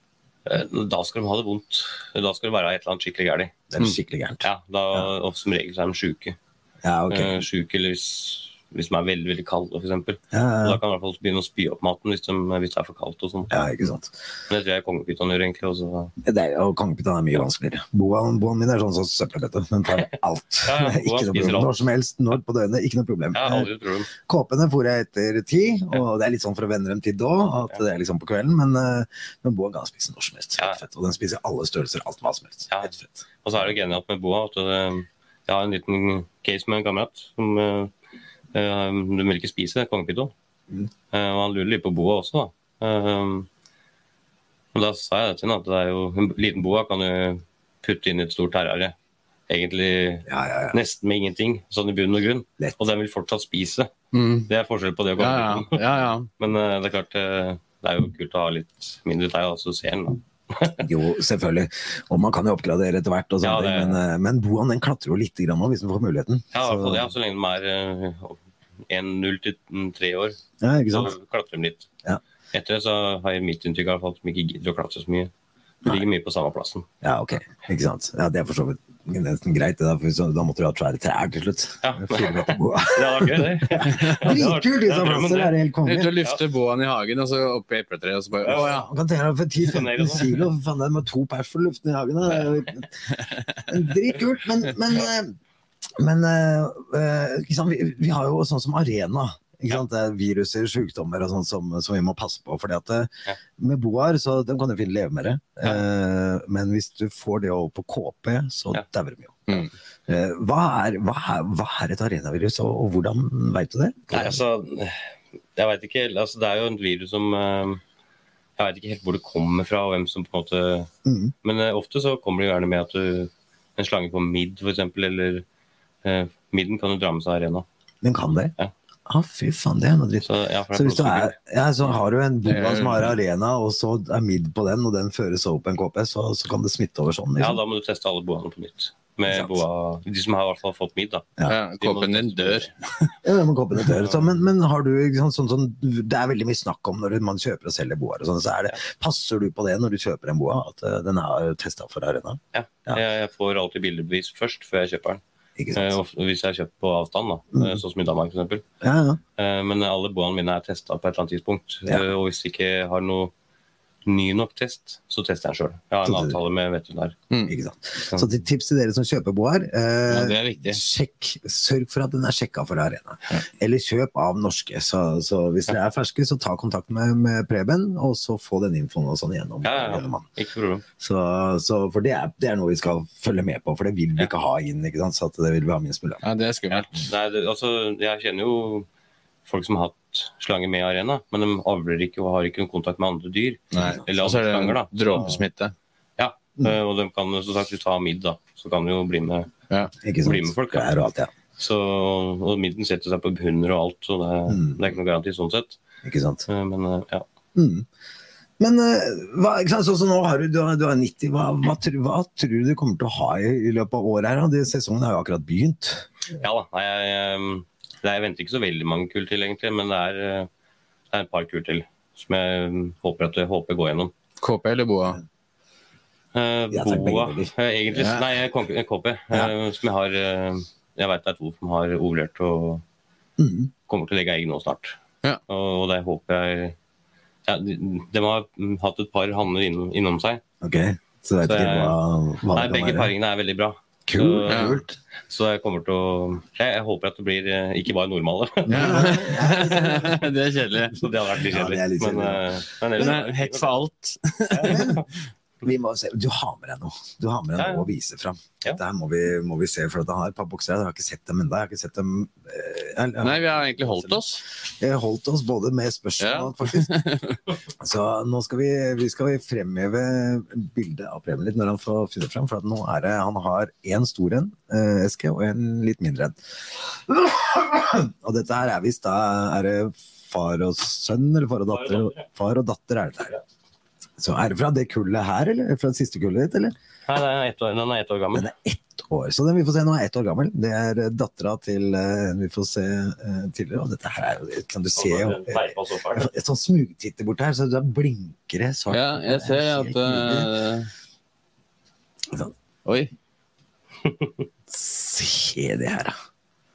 Eh, Da skal de ha det vondt. Da skal det være et eller annet skikkelig gærlig. Det er skikkelig gærent. Ja, da, og som regel så er de syke. Ja, ok. Eh, syke eller hvis, hvis de er veldig, veldig kalde, for eksempel. Ja, Og ja, da kan de i hvert fall begynne å spy opp maten hvis, de, hvis det er for kaldt og sånn. ja, ikke sant. Men det tror jeg kongepyton gjør egentlig også. Det er, og kongepyton er mye vanskeligere. Boaen, boaen min er sånn som søppelbette. Den tar alt. Ja, ja, ikke boaen noe spiser problem. alt. Når som helst, når på døgnet, ikke noe problem. Ja, aldri et problem. Kåpene får jeg etter ti, og det er litt sånn for å vende dem til da, at det er liksom på kvelden, men, eh, men boaen kan spise når som helst. Ja. Helt fett. Og den spiser alle størrelser, alt hva som helst. Ja. Helt fett. Og så er det genialt med boa at det, jeg har en liten case med en kamerat som uh, de vil ikke spise kongepyton. Mm. Uh, og han lurer litt på boa også, da. Uh, og da sa jeg det til ham at det er jo, en liten boa kan du putte inn i et stort terrare. Egentlig Ja, ja, ja. nesten med ingenting, sånn i bunn og grunn. Lett. Og den vil fortsatt spise. Mm. Det er forskjell på det og Ja, ja, kongepyton. ja, ja. Men uh, det er klart, uh, det er jo kult å ha litt mindre tei, da, så ser den da. Jo, selvfølgelig. Og man kan jo oppgradere etter hvert, og sånne Ja, det- ting, men, eh, men boaen den klatrer jo litt grann nå, hvis den får muligheten. Ja, i hvert fall, Så- ja, så lenge de er uh, en null til tre år. ja, ikke Så sant? klatrer de litt. Ja. Etter det så har jeg mitt inntrykk av at de ikke gidder å klatre så mye. De ligger mye på samme plassen. Ja, ok. Ikke sant? Ja, det er for så vidt nesten greit, det da, for så, da måtte du ha svære trær til slutt. Ja. Fire meter boa. Ja, det var gøy, det. Dritkult, Ja, liksom, drømmen, plasser, det er helt Ut konge. og lufte boaen i hagen, og så opp i epletreet, og så bare, å ja. Man kan tenke deg for ti Sånn er det femten kilo, faen det er med to pers for luften i hagen. da. Det er jo dritkult, men, men, eh, men eh, ikke sant? Vi, vi har jo sånn som arena. Ikke sant? Det er viruser, sykdommer og sånt som, som vi må passe på. Fordi at eh, Ja. med boar, så de kan jo fint leve med det. Eh, men hvis du får det over på K P, så Ja. dauer de jo. Mm. Eh, hva, er, hva, er, hva er et arenavirus, og, og hvordan vet du det? Nei, altså, jeg vet ikke, altså, det er jo et virus som, eh, jeg vet ikke helt hvor det kommer fra, og hvem som på en måte, Mm. men eh, ofte så kommer det jo gjerne med at du, en slange får midd, for eksempel, eller eh, midden kan jo dra med seg arena. Den kan det? Ja. Ah, fy faen, det er noe dritt. Så, ja, for det Så hvis du blodsukker. er, ja, så har du en boa Det- som har arena, og så er midd på den, og den føres over på en K P, så, så kan det smitte over sånn. Ja, Liksom. da må du teste alle boene på nytt. Med Ikke sant. boa, de som har i hvert fall fått midd, da. Ja, kåpen din dør. Ja, det må koppene dør. Så, men, men har du ikke sant, sånn, sånn, det er veldig mye snakk om når man kjøper og selger boer, og sånn, så er det, passer du på det når du kjøper en boa, at uh, den er testet for arena? Ja. Ja. Jeg, jeg får alltid bildebevis først, før jeg kjøper den. Ikke Eh, sant? og hvis jeg har kjøpt på avstand, da, Mm. eh, sånn som i Danmark for eksempel. Ja, ja. Eh, Men alle boene mine er testet på et eller annet tidspunkt. Ja. Eh, Og hvis de ikke har noe ny nok test, så tester jeg den selv. Jeg har en avtale med veterinær. Mm. Ikke sant? Så til tips til dere som kjøper boar, eh, Ja, det er viktig. sjekk, sørg for at den er sjekket for arena. Eller kjøp av norske. Så, så hvis dere er ferske, så ta kontakt med, med Preben, og så få den infoen og sånn gjennom. Ja, ja, gjennom ja. han. Ikke problem. Så, så for det er, det er noe vi skal følge med på, for det vil vi ikke ha inn, ikke sant? Så at det vil vi ha minst mulig. Ja, det er Ja. skummelt. Nei, det, altså, jeg kjenner jo folk som har hatt slanger med i arena, men de avler ikke og har ikke noen kontakt med andre dyr. Nei. Eller Og så er andre slanger, det da. dråpesmitte. Ja, eh, og de kan, så sagt, hvis du tar midd, da, så kan du jo bli med, Ja. Ikke sant? bli med folk. Ja. Klær og alt, ja. Så, og midden setter seg på hunder og alt, så det, Mm. det er ikke noe garanti sånn sett. Ikke sant? Eh, Men eh, ja. Mm. Men eh, hva, ikke sant? Så, så nå har du, du, har, du har nitti, hva, hva, tror- hva tror du du kommer til å ha i, i løpet av året her? Da? Det, sesongen har jo akkurat begynt. Ja da, nei, jeg, jeg, jeg venter ikke så veldig mange kull til egentlig, men det er, eh, det er et par kull til som jeg mm, håper at jeg håper går gjennom. K P eller boa? Eh, Ja, takk, Boa, begge eh, egentlig, Ja. nei, K P, Ja. eh, som jeg har, eh, jeg vet det er to som har ovulert og Mm. kommer til å legge egg nå snart. Ja. Og, og det håper jeg, ja, de, de har mm, hatt et par hanner innom, innom seg. Ok, så vet Så ikke jeg- hva, hva Nei, det kan begge være. paringene er veldig bra. Kult, Så- kult. Så jeg kommer til å, jeg, jeg håper at det blir eh, ikke bare normale. Det er kjedelig. Så det hadde vært litt Ja, kjedelig. det er litt men, kjedelig, eh, men Det ellers- er hett for alt. Men vi må se. Du har med deg noe. Du har med deg Ja, ja. noe å vise fram. Ja. Dette her må vi, må vi se, for at jeg har et par bokser her. Jeg har ikke sett dem enda. Jeg har ikke sett dem eh, jeg- jeg- Nei, vi har egentlig holdt oss. Jeg har holdt oss både med spørsmål, faktisk. Så nå skal vi, vi skal vi fremheve bildet av Preben litt når han får finne frem, for at nå er det, han har en stor en, eh, eske, og en litt mindre en. Og dette her er visst, da er det far og sønn, eller far og datter? Far og datter er det her. Så er det fra det kullet her, eller fra det siste kullet ditt, eller? Nei, den er ett år, den er ett år gammel. Den er ett år, så den vi får se nå er ett år gammel. Det er eh, dattera til, eh, vi får se eh, tidligere, og dette her er jo, kan du se jo, Den veipa så fælt. et, et sånn smugtitter bort her, så da blinker det svart. Ja, jeg ser at Helt nydelig. uh... Oi. Se det her, da.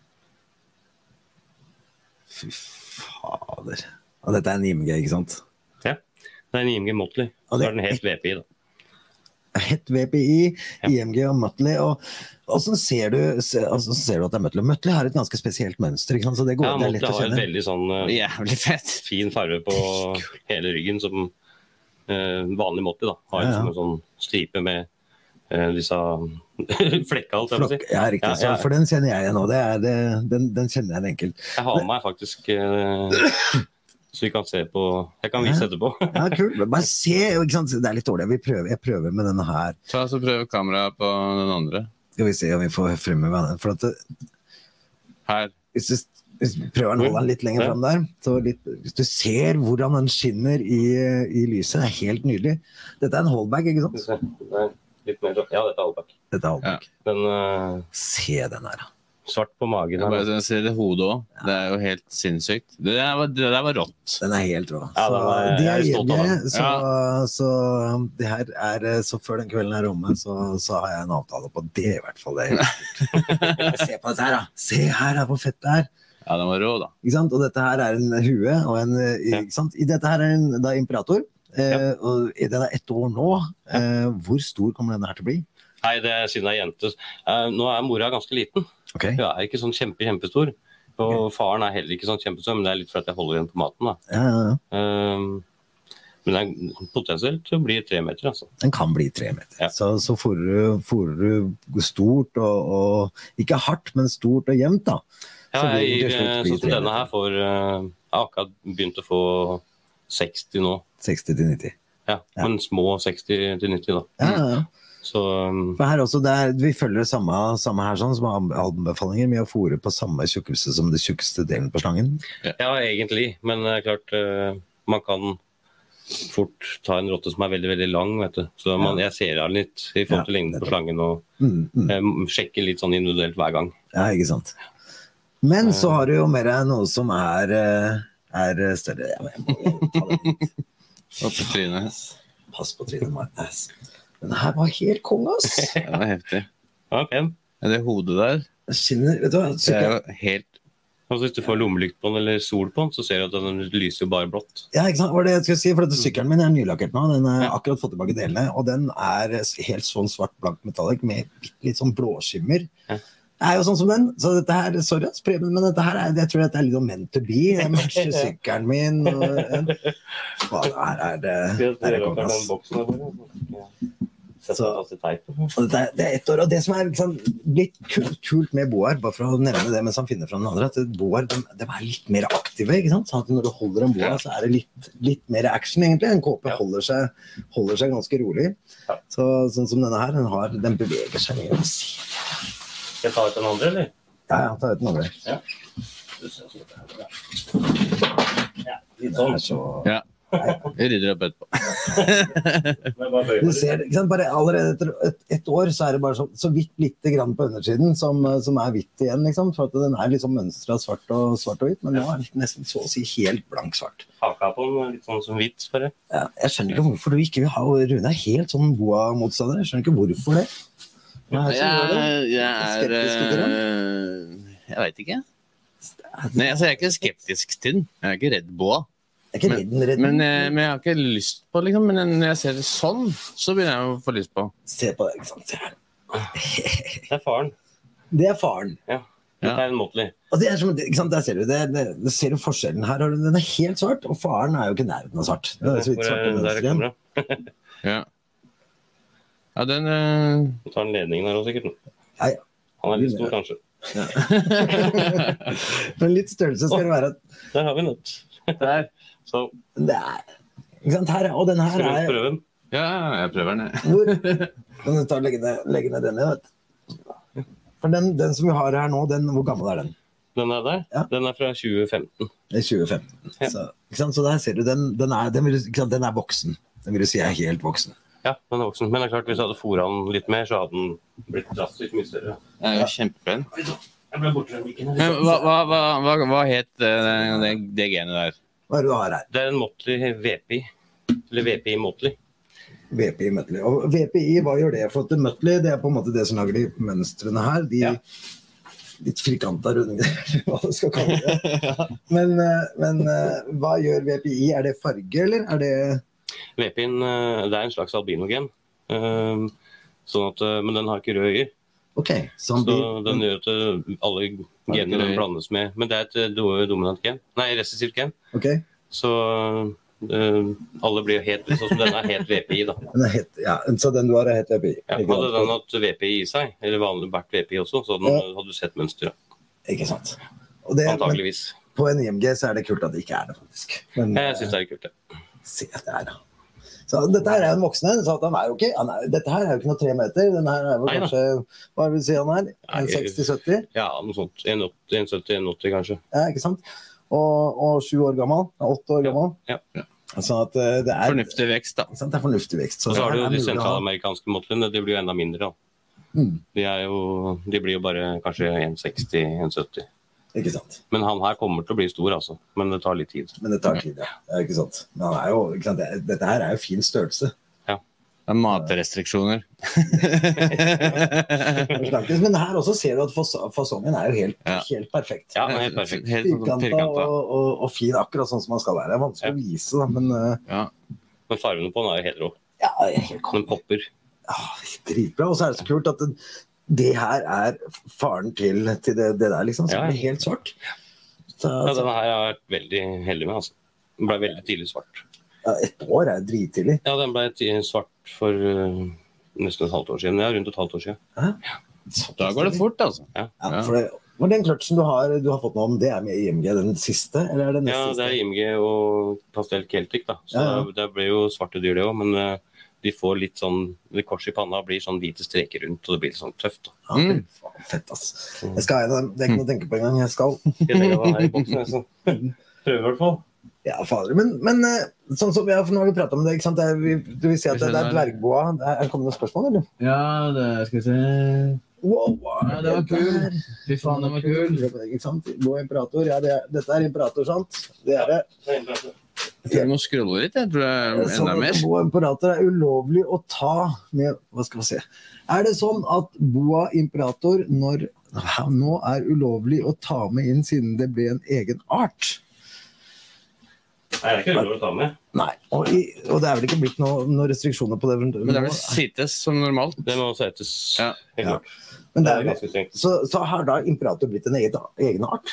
Fy fader. Og dette er en I M G, ikke sant? Ja, det er en I M G Motley. Og Så det- er den helt V P I, da. Hett V P I, I M G og Mötley, og, og så ser du, se, altså, ser du at det er Mötley. Mötley har et ganske spesielt mønster, ikke sant? Så det, går, Ja, det er Motley lett å har en kjenne. veldig sånn eh, Jævlig fett. fin farge på hele ryggen, som eh, vanlig Motley da. Har Ja, ja. liksom en sånn stripe med eh, disse flekka, alt jeg må si. Flokk, ja, riktig. Ja, ja. Så, for den kjenner jeg igjen nå. Det er, det, den, den kjenner jeg enkelt. Jeg har med meg faktisk, eh, så vi kan se på, jeg kan vise etterpå. Ja, kult. Men bare se, ikke sant? Det er litt dårlig. Vi prøver, jeg prøver med denne her. Ta så prøv kameraet på den andre. Skal vi se om vi får fremme den. For at det, Her. hvis du hvis du prøver å holde den litt lenger frem der, så litt, hvis du ser hvordan den skinner i, i lyset, det er helt nydelig. Dette er en holdbag, ikke sant? Nei, litt mer, ja, dette er allback. Dette er holdbag. Den eh, Se den her. svart på magen. Jeg her. bare ser det hodet òg. Det er jo helt sinnssykt. Det der var, det der var rått. Den er helt rå. Ja, Så den er- de jeg er er stolt av enige, den. så, så det her er så før den kvelden er omme, så, så har jeg en avtale på det i hvert fall. Det er helt kult. Se på dette her, da. Se her, da, hvor fett det er. Ja, den var rå, da. Ikke sant? Og dette her er en hue, og en, ikke sant? I dette her er en da, imperator, eh, og den er ett år nå. Eh, hvor stor kommer denne her til å bli? Nei, det er siden jeg er jente. Eh, nå er mora ganske liten. Ok. Hun er ikke sånn kjempe, kjempestor. Og faren er heller ikke sånn kjempestor, men det er litt for at jeg holder igjen på maten. Da. Ja, ja, ja. Eh, men det er potensielt til å bli tre meter, altså. Den kan bli tre meter. Ja. Så, så fôrer du, fôrer du stort og, og ikke hardt, men stort og jevnt, da. Ja, Så blir jeg det gir, til slutt eh, blir sånn som tre denne meter. her får eh, Jeg har akkurat begynt å få seksti nå. seksti til nitti. Ja, men små seksti til nitti, da. Ja, ja, ja. Så um, For her også, det er, vi følger det samme, samme her, sånn, som har anbefalinger med å fôre på samme tjukkelse som det tjukkeste delen på slangen. ja, egentlig. Men det er klart, eh, man kan fort ta en rotte som er veldig, veldig lang, vet du. Så man, jeg ser av litt i forhold til Ja, lengden på slangen, og Mm, mm. eh, sjekker litt sånn individuelt hver gang. Ja, ikke sant. Men så har du jo mer noe som er, eh, er større. Ja, men jeg må ta det litt. Oppe i trynet. Pass på trynet, Marnes. Den her var helt konge, ass. Ja, det er heftig. Ja, pen. Ja, det hodet der, Den skinner, vet du hva? det er jo helt Altså hvis du får lommelykt på den eller sol på den, så ser du at den lyser jo bare blått. Ja, ikke sant? Var det jeg skulle si, for dette sykkelen min er nylakkert nå. Den er akkurat fått tilbake delene, og den er helt sånn svart blank metallic med litt sånn blåskimmer. Ja. Det er jo sånn som den, så dette her, sorry, Preben, men dette her, er, jeg tror dette er litt om meant to be. Jeg matcher sykkelen min. Og, hva her er det? Her er det den boksen her bare. Så, og det, er, det er ett år, og det som er liksom, litt kult, kult med Boar, bare for å nevne det mens han finner fra den andre, at Boar, de, de er litt mer aktive, ikke sant? Sånn at når du holder en Boar, så er det litt, litt mer action egentlig. En kåpe holder seg, holder seg ganske rolig. Så, sånn som denne her, den, har, den beveger seg mye. Skal jeg ta ut den andre, eller? Ja, ja, ta ut den andre. Ja. Det er så... Ja. Jeg rydder opp etterpå. Du ser det, ikke sant? Bare allerede etter et, et år så er det bare så, så vidt lite grann på undersiden som, som er hvitt igjen, liksom. For at den er liksom mønstret svart og, svart og hvitt, men nå er den nesten så å si helt blank svart. Haka på den, litt sånn som hvitt, bare. Ja, jeg skjønner ikke hvorfor du ikke vil ha Rune er helt sånn Boa-motstander. Jeg skjønner ikke hvorfor det. Jeg, jeg, jeg er... Jeg vet ikke. Nei, altså jeg er ikke skeptisk til den. Jeg er ikke redd Boa. Jeg er ikke redd, redd. Men, men, men jeg har ikke lyst på, liksom. Men når jeg ser det sånn, så begynner jeg å få lyst på. Se på det, ikke sant? Se her. Det er faren. Det er faren. Ja, det er en Motley. Og det er som, ikke sant? Der ser du, det, det, det ser du forskjellen her. Den er helt svart, og faren er jo ikke nærheten av svart. Det er så vidt svart på venstre igjen. Ja. Ja, den... Uh... Du tar den ledningen her også, sikkert. Ja, ja. Han er litt stor, kanskje. Ja. Men litt størrelse skal det være. Der har vi nødt. Der. Så. Det er, ikke sant, her, og den her skal du prøve den? Ja, jeg prøver den. Hvor? Kan du ta og legge ned, legge ned den, vet du? For den, den som vi har her nå, den, hvor gammel er den? Den er der? Ja. Den er fra tjue femten. Det er tjue femten. Ja. Så, ikke sant, så der ser du, den, den, er, den, vil, ikke sant, den er voksen. Den vil du si er helt voksen. Ja, den er voksen. Men det er klart, hvis jeg hadde foret den litt mer, så hadde den blitt drastisk mye større. Det er jo kjempepen. Jeg ble borte fra mikken. Hva, hva, hva, hva, hva het det, det, det genet der? Hva er det du har her? Det er en Motley V P I, eller V P I Motley. V P I Motley. Og V P I, hva gjør det? For at Motley, det er på en måte det som lager de mønstrene her. De ja. Litt frikanta rundinger, hva du skal kalle det. Men, men hva gjør V P I? Er det farge, eller er det... V P I-en, det er en slags albinogen. Sånn at, men den har ikke røde øyer. Okay, så den gjør at alle genene blandes med, men det er et dominant gen, nei, resessivt gen. Okay. Så uh, alle blir jo helt, sånn som den er helt V P I da. Den er helt, ja, så den du har er helt V P I? Ja, hadde den hatt V P I i seg, eller vanlig vært V P I også, så den, ja. Hadde du sett mønsteret. Ikke sant. Og det, antageligvis. På en I M G så er det kult at det ikke er det faktisk. Men, jeg synes det er kult, det. Se at det er da. Så dette her er en voksne, så han er jo ikke, han er, dette her er jo ikke noe tre meter, den her er jo kanskje, hva vil du si han er? seksti sytti? Ja, noe sånt, en sytti til en åtti kanskje. Ja, ikke sant? Og, og sju år gammel, åtte år gammel. Ja, ja. Så at det er... Fornuftig vekst da. Det er fornuftig vekst. Så og så har du jo de sentralamerikanske Motleyene, de blir jo enda mindre da. Mm. De, er jo, de blir jo bare kanskje en seksti, en sytti. Ikke sant. Men han her kommer til å bli stor, altså. Men det tar litt tid. Men det tar tid, ja. Det er ikke sant. Men han er jo, ikke sant? Dette her er jo fin størrelse. Ja. Det er matrestriksjoner. Men her også ser du at fas fasongen er jo helt, ja. helt perfekt. Ja, den er helt perfekt. Firkanta og, og, og fin, akkurat sånn som man skal være. Det er vanskelig ja. å vise, da, men... Uh... Ja. Men farvene på den er jo helt rå. Ja, helt den popper. Ja, dritbra. Og så er det så kult at den... Det her er faren til, til det, det der, liksom, som ja, ja. Blir helt svart. Så, ja, denne her har jeg vært veldig heldig med, altså. Den ble veldig tidlig svart. Ja, et år er drittidlig. Ja, den ble svart for uh, nesten et halvt år siden. Ja, rundt et halvt år siden. Ja. Da går det fort, altså. Ja, ja for det, og den kløtsjen du har, du har fått nå om, det er med I M G, den siste, eller er det neste? Ja, det er I M G og Pastel Celtic, da. Så ja, ja. Det ble jo svarte dyr det også, men... Uh, de får litt sånn, det kors i panna blir sånn hvite streker rundt, og det blir sånn tøft. Ja, mm. Fett, ass. Jeg skal ha en av dem, det er ikke noe å tenke på en gang, jeg skal. Jeg tenker den her i boksen, så prøver i hvert fall. Ja, fader, men, men sånn som, ja, for nå har vi pratet om det, ikke sant? Det er, vi, du vil si at det, det er dvergboa, det er, kommer det noen spørsmål, eller? Ja, det skal vi se... Wow, wow, ja, det var kul. Fy faen, det var kul. Ikke sant? Boa Imperator, ja, det er, dette er Imperator, sant? Det er det. Det er Imperator. Jeg må scrolle litt, jeg tror det er enda mer. Boa Imperator er ulovlig å ta med, hva skal vi se? Er det sånn at Boa Imperator, når nå er ulovlig å ta med inn siden det ble en egen art. Nei, det er ikke ulovlig å ta med. Nei, og, i, og det er vel ikke blitt noen noe restriksjoner på det. Men det er vel sites som normalt? Det må settes. Ja. Ja. Men det er, ganske strengt. så, så har da imperator blitt en egen, egen art?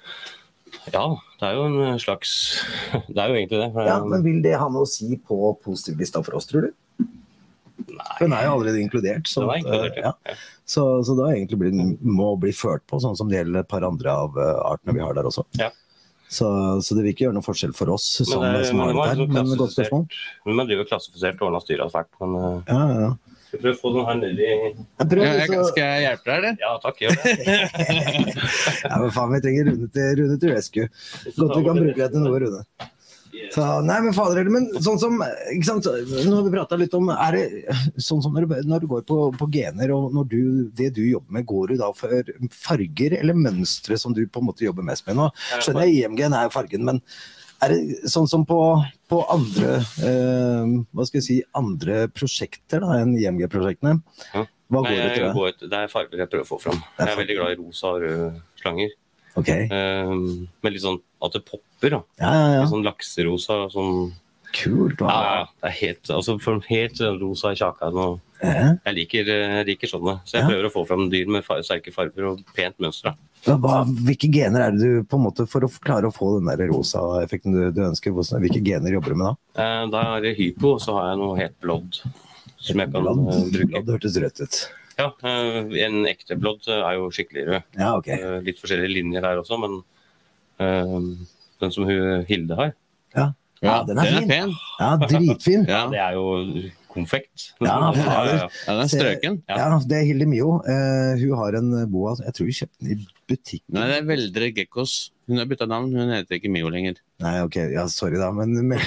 Ja, det er jo en slags, det er jo egentlig det. For Ja, men vil det ha noe å si på positivlista for oss, tror du? Nei. Den er jo allerede inkludert. Så, Den er inkludert, ja. ja. så, så da egentlig blir, må bli ført på, sånn som det gjelder et par andre av uh, artene vi har der også. Ja. Så, så det vil ikke gjøre noe forskjell for oss som, Men det- som men har det var det her, liksom men godt spørsmål. Men man driver klassifisert og ordnet styret svært, men uh, Ja, ja, ja. skal vi prøve å få den her ned i... Jeg prøver, Ja, jeg, så, skal jeg hjelpe deg, eller? Ja, takk, gjør det. ja, men faen, vi trenger Rune til, Rune til rescue. Godt vi kan bruke det til noe, Rune. Så, nei, men fader, men sånn som, ikke sant, nå har vi pratet litt om, er det sånn som når du, når du går på, på gener, og når du, det du jobber med, går du da for farger eller mønstre som du på en måte jobber mest med nå? Skjønner jeg, I M G-en er fargen, men er det sånn som på, på andre, eh, hva skal jeg si, andre prosjekter da, enn I M G-prosjektene? Hva går Nei, det til jeg det? går ut, det er farger jeg prøver å få fram. Det er Jeg er veldig glad i rosa og røde slanger. Ok, Um, med litt sånn at det popper, da. ja, ja, ja, Litt sånn lakserosa, sånn... kult. Ja, Hva? ja, det er helt, altså for helt sånn rosa i kjakan, og Ja. jeg liker, jeg liker sånne. Så jeg Ja. prøver å få fram dyr med far, sterke farger og pent mønster, da. Hva, hvilke gener er det du på en måte, for å klare å få den der rosa effekten du, du ønsker, hvordan- hvilke gener jobber du med da? Eh, Da er det hypo, og så har jeg noe helt blodd som jeg kan Blood, eh, bruke. blood hørtes rødt ut. Ja, eh, en ekte blodd er jo skikkelig rød. Ja, ok. Eh, Litt forskjellige linjer her også, men eh, den som hun Hilde har, Ja, ja den er fin. pen. Ja, dritfin. Ja, det er jo konfekt. Ja, fader. ja, ja. ja, den er strøken. Ja, det er Hilde Mio. Eh, hun har en boa, jeg tror hun kjøpte den i butikken. Nei, det er Veldre Gekkos. Hun har byttet navn, hun heter ikke Mio lenger. Nei, ok, ja, sorry da, men men-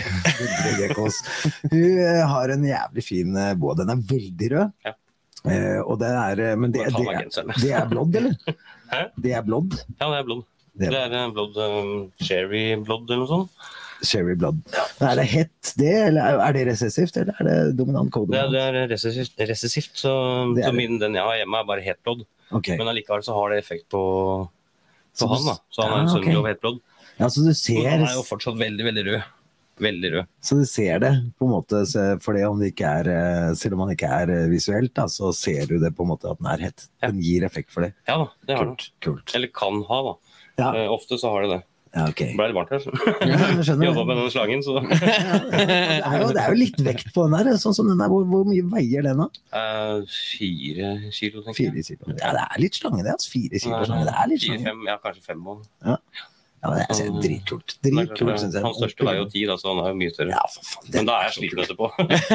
hun eh, har en jævlig fin eh, boa. Den er veldig rød. Ja. Eh, og det er, eh, men det, Må ta det, meg er, genseren. det er blodd, eller? Hæ? Det er blodd. Ja, det er blodd. Det Det er er eh, blodd, um, sherry blodd eller noe sånt. cherry blood. Er det hett det, eller er- er det resessivt, eller er det dominant kode? Det, er- det er resessivt, resessivt så, Det er så det. min, den jeg har hjemme er bare het blodd. Ok, Men allikevel så har det effekt på, Så på du- han da. Så han er Ja, en sønn ok. av het blodd. ja, så du Og ser, han er jo fortsatt veldig, veldig rød. Veldig rød. så du ser det på en måte, så- for det om det ikke er, eh, selv om man ikke er eh, visuelt da, så ser du det på en måte at den er hett. Ja. Den gir effekt for det. Ja da, det har den. Kult, kult. Eller kan ha da. Ja, Eh, ofte så har det det. ja ok. Det ble litt varmt her. så. Ja, jeg skjønner. Jobbet med den slangen, så Det er, jo, det er jo litt vekt på den der, sånn som den der, hvor, hvor mye veier den da? eh, fire kilo, tenker Fire jeg. kilo. Ja, det er litt slange det, altså. Fire kilo slange, det er litt Fire, slange. fem, ja, kanskje fem år. Ja, men det er dritkult. Det er klart, Dritkult, synes jeg. Hans største veier jo ti, da, så han er jo mye større. Ja, for faen. Men da er jeg så sliten kult. etterpå.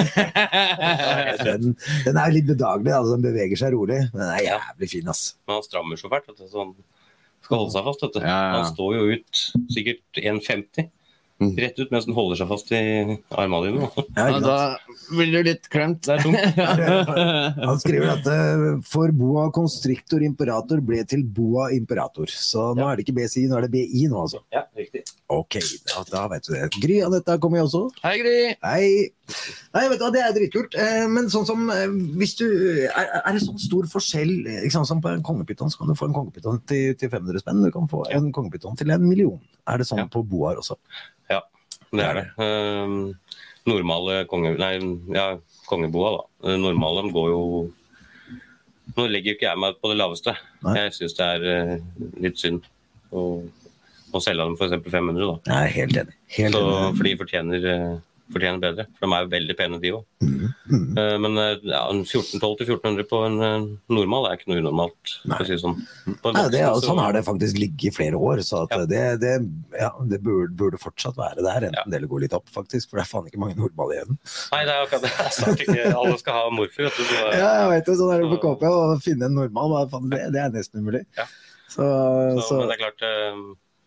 Den, den er jo litt bedagelig, altså, den beveger seg rolig, men den er jævlig fin, ass. Men han strammer så fælt, vet du, så han skal holde seg fast, vet du. Ja, ja. Han står jo ut sikkert en femti. Mm. Rett ut mens den holder seg fast i armene dine. Ja, Ja, ikke da sant? blir du litt klemt. Det er tungt. Han skriver at uh, for boa constrictor imperator ble til boa imperator. Så nå Ja. er det ikke B S I, nå er det B I nå altså. Ja, riktig. Ok, da, da vet du det. Gry, Anette kommer jo også. Hei, Gry! Hei. Nei, vet du hva, det er dritkult. Eh, men sånn som, eh, hvis du, er, er det sånn stor forskjell, eh, ikke sant, som på en kongepyton, så kan du få en kongepyton til, til fem hundre spenn, du kan få en kongepyton til en million. Er det sånn Ja. på boar også? Ja, det er det. Um, normale konge, nei, ja, kongeboa, da. Uh, Normale går jo Nå legger jo ikke jeg meg på det laveste. Nei. Jeg syns det er uh, litt synd å, å selge dem for eksempel fem hundre, da. Jeg er helt enig. Helt Så, enig. for de fortjener, uh, fortjener bedre. For de er jo veldig pene, de òg. Mhm, mhm. Uh, men uh, ja, en fjorten tolv til fjorten hundre på en uh, normal er ikke noe unormalt. Nei. For å si det sånn. På en Nei, det, er- voksen, så- sånn har det faktisk ligget i flere år, så at Ja. det, det, ja, det burde, burde fortsatt være der, enten Ja. det eller går litt opp faktisk, for det er faen ikke mange normale igjen. Nei, det er akkurat det. Det er snart ikke alle skal ha morfin, vet du. du er, Ja, jeg vet det, sånn er det på K P, å finne en normal, hva faen, det, det er nesten umulig. Ja. Så, så, så, Men det er klart uh,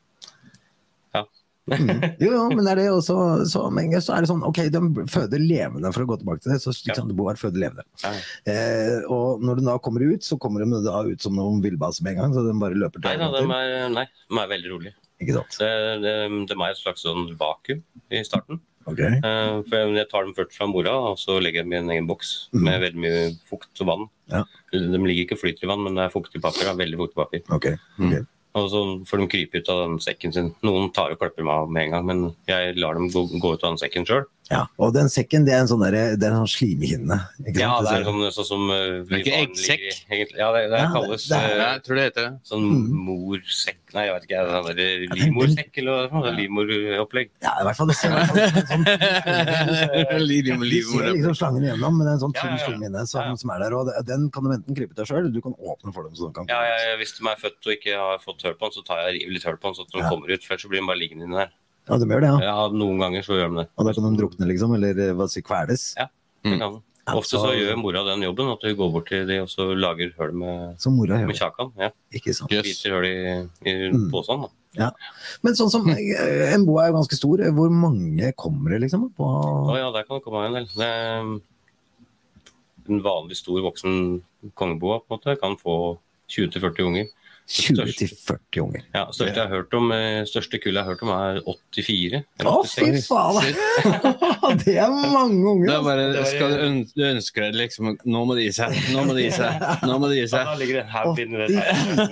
mm. Jo, jo, men er det også, så, men så er det sånn, ok, de føder levende, for å gå tilbake til det, så Ja. liksom, boar føder levende. Ja. Eh, og når de da kommer ut, så kommer de da ut som noen villbas med en gang, så de bare løper til. Nei, da, de til. er, nei, de er veldig rolige. Ikke sant? Det, det, de er et slags sånn vakuum i starten. Okay. Uh, for jeg tar dem først fra mora, og så legger jeg dem i en egen boks mm. med veldig mye fukt og vann. Ja. De ligger ikke flyter i vann, men det er fuktig papir, veldig fuktig papir. Okay. Okay. Mm. Og så får de krype ut av den sekken sin. Noen tar og klipper meg av med en gang, men jeg lar dem gå, gå ut av den sekken selv. Ja, og den sekken, det er en sånn der, det er en sånn slimhinne, ikke sant? Ja, det er sånn, sånn som... Uh, det er ikke eggsekk? Ja, det, det ja, kalles... Det, det er, jeg tror det heter det. Sånn mm. morsekk, nei, jeg vet ikke, sånn der livmorsekk, eller noe, livmoropplegg. Ja, i hvert fall, det ser i hvert fall sånn... Du ser liksom slangen igjennom, men det er en sånn tynn slimhinne som, ja, ja. som er der, og den kan du enten klippe deg selv, du kan åpne for dem så de kan... Ja, jeg, hvis de er født og ikke har fått hør på den, så tar jeg riv litt hør på den, så at de ja. kommer ut, først så blir de bare liggende inne der. Ja, de gjør det, ja. Ja, noen ganger så gjør de det. Og da kan de drukne liksom, eller hva sier, kveles? Ja, det kan de. Mm. Ofte så gjør mora den jobben, at hun går bort til det og så lager høl med, med kjakan. Ja. Ikke sant. Biter høl i, i mm. påsen, da. Ja. Men sånn som, en boa er jo ganske stor, hvor mange kommer det liksom? På... Å ja, der kan det komme en del. Det er en vanlig stor voksen kongeboa, på en måte, kan få tjue til førti unger. tjue til førti unger. Ja, største jeg har hørt om, største kullet jeg har hørt om er åttifire. Å, fy faen! Det er mange unger. Det er bare, skal du, øn, du ønsker deg liksom, nå må de gi seg, nå må de gi seg, nå må de gi seg. Ja, da ligger det her finner det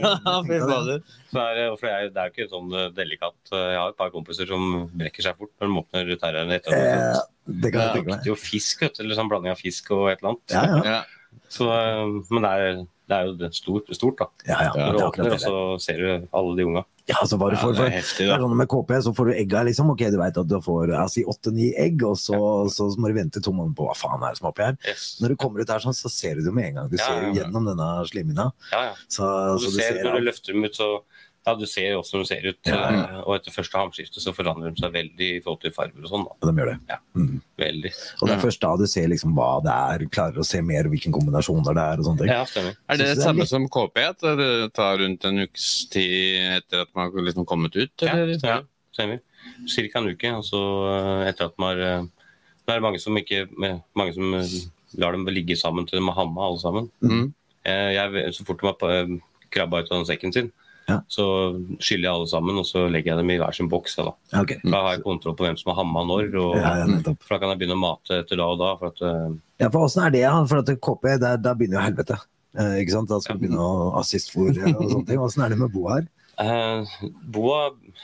her. Så er det, for jeg, det er jo ikke sånn delikat. Jeg har et par kompiser som brekker seg fort når de åpner terreren etter. Eh, det kan jeg tenke meg. Det er jo fisk, eller sånn blanding av fisk og et eller annet. Ja, ja. Ja. Så, men det er... Det er jo stort, stort da. Ja, ja. Når du åpner, og så ser du alle de unga. Ja, så bare for, for, ja, det er heftig, da. Det er sånn med K P, så får du egga liksom, ok, du vet at du får, altså, åtte ni egg, og så, ja. så må du vente to måneder på hva faen er det som er oppi her. Yes. Når du kommer ut her sånn, så ser du det med en gang. Du ja, ser jo ja, ja. gjennom denne slimhinna. Ja, ja. Så, og du, så du ser, ser når du løfter dem ut, så ja, du ser jo også når de ser ut, ja, ja. og etter første hamskiftet så forandrer de seg veldig i forhold til farver og sånn. Da. Ja, de gjør det. Ja, mm. veldig. Og det er først da du ser liksom hva det er, klarer å se mer hvilken kombinasjoner det er og sånne ting. Ja, stemmer. Er det det samme litt... som K P, at det tar rundt en ukes tid etter at man har liksom kommet ut? Eller? Ja, stemmer. Cirka en uke, og så etter at man har... Det er mange som ikke... Mange som lar dem ligge sammen til de har hamma alle sammen. Mm. Jeg, så fort de har krabba ut av den sekken sin, ja. så skyller jeg alle sammen, og så legger jeg dem i hver sin boks. Da. Okay. Da har jeg kontroll på hvem som har hamma når, og ja, ja, for da kan jeg begynne å mate etter da og da. For at, uh... Ja, for hvordan er det? For at K P, der, der begynner jo helvete. Eh, ikke sant? Da skal du begynne å assistfôre og sånne ting. Hvordan er det med boa her? Uh, boa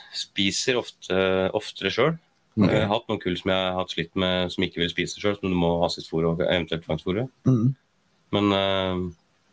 spiser ofte, oftere selv. Okay. Jeg har hatt noen kull som jeg har hatt slitt med, som ikke vil spise selv, som du må assistfôre og eventuelt tvangsfôre. Mm. Men uh,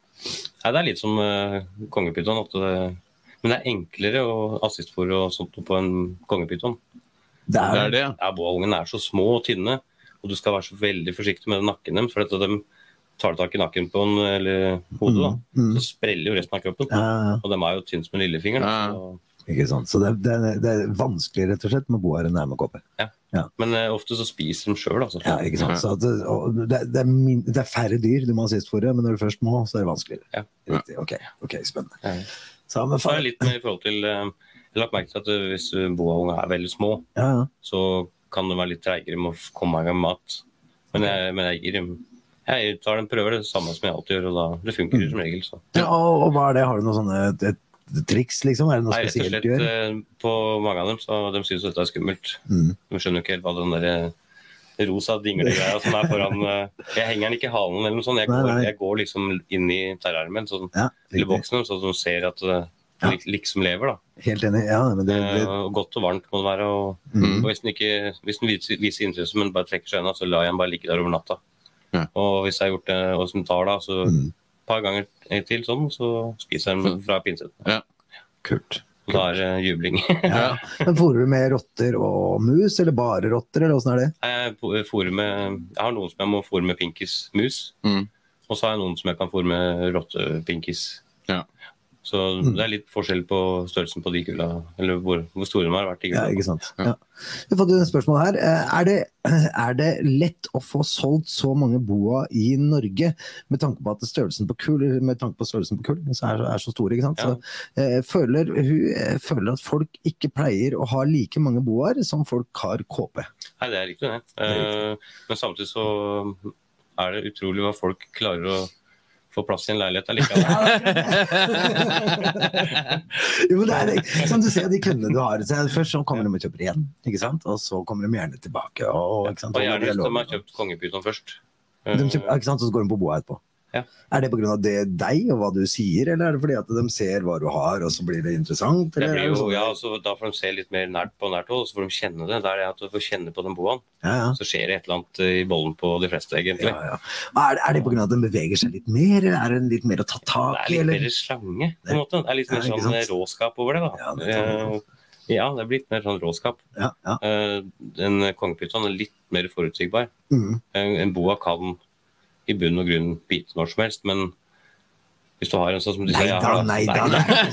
ja, det er litt som uh, kongepyton, at det men det er enklere å assistfôre og sånt på en kongepyton. Det er det, det ja. Ja, boaungene er så små og tynne, og du skal være så veldig forsiktig med nakken dem, for at de tar tak i nakken på den, eller hodet, da. Mm, mm. Så spreller jo resten av kroppen. Ja, ja. Og de er jo tynne som en lillefinger. Ja. Så... Ikke sant, så det, det, det er vanskelig rett og slett med boer enn det er med K P. Ja, ja. Men uh, ofte så spiser de selv, altså. Ja, ikke sant, så det, det, det, er min, det er færre dyr du må assistfôre, men når du først må, så er det vanskeligere. Ja. Riktig, ok, ok, spennende. Ja. Så, men for... det er litt med i forhold til, jeg har lagt merke til at hvis boaunger er veldig små, ja, ja. så kan det være litt treigere med å komme i gang med mat. Men jeg, men jeg gir dem, jeg tar dem prøver det samme som jeg alltid gjør, og da, det funker mm. som regel. Så. Ja, og, og hva er det? Har du noe sånne et, et triks, liksom? Er det noe Nei, spesielt du gjør? Nei, rett og slett på mange av dem, så de synes dette er skummelt. Mm. De skjønner ikke helt hva den der rosa dinglegreia som er foran. Jeg henger den ikke i halen eller noe sånt. Jeg, nei, går, nei. jeg går liksom inn i terrariet min, sånn, ja, eller boksen, så de ser at det ja. liksom lever, da. Helt enig, ja. Men det, det... Uh, godt og varmt må det være, og, mm. og hvis den ikke, hvis den viser, viser interesse, men bare trekker seg unna, så lar jeg den bare ligge der over natta. Ja. Og hvis jeg har gjort det, og som tar da, så et mm. par ganger til sånn, så spiser jeg den fra pinset. Ja, kult. Og da er det uh, jubling. Ja. Men fôrer du med rotter og mus, eller bare rotter, eller hvordan er det? Jeg, fôrer med, jeg har noen som jeg må fôre med pinkis mus, mm. og så har jeg noen som jeg kan fôre med rottepinkis. Ja. Så mm. det er litt forskjell på størrelsen på de kulla, eller hvor, hvor store de har vært i kulla. Ja, ikke sant. Ja. Vi har fått et spørsmål her. Er det, er det lett å få solgt så mange boa i Norge, med tanke på at størrelsen på kull, med tanke på størrelsen på kull, så er, er så store, ikke sant? Ja. Så, eh, føler, hun føler at folk ikke pleier å ha like mange boer som folk har K P. Nei, det er riktig det. det er riktig. Uh, men samtidig så er det utrolig hva folk klarer å få plass i en leilighet likevel. Jo, men det er det. Som du ser, de kundene du har, så først så kommer de og kjøper igjen, ikke sant? Og så kommer de gjerne tilbake. Og, ikke sant? Og gjerne hvis de har kjøpt kongepyton først. De kjøper, ikke sant? Og så går de på boa etterpå. Ja. Er det på grunn av det deg og hva du sier, eller er det fordi at de ser hva du har, og så blir det interessant? Det eller? blir jo, ja, så da får de se litt mer nært på nært hold, så får de kjenne det. Da er det at du får kjenne på den boaen. Ja, ja. Så skjer det et eller annet i bollen på de fleste, egentlig. Ja, ja. Er, det, er det på grunn av at den beveger seg litt mer, eller er det litt mer å ta tak i? Det er litt eller? mer slange, på en måte. Det er litt mer Ja, ikke sånn sant? råskap over det, da. Ja, det tar jeg på. Ja, det blir litt mer sånn råskap. Ja, ja. Eh, En kongepyton er litt mer forutsigbar. Mm. En, en boa kan i bunn og grunn bite når som helst, men hvis du har en sånn som de Nei jeg da, har, nei da.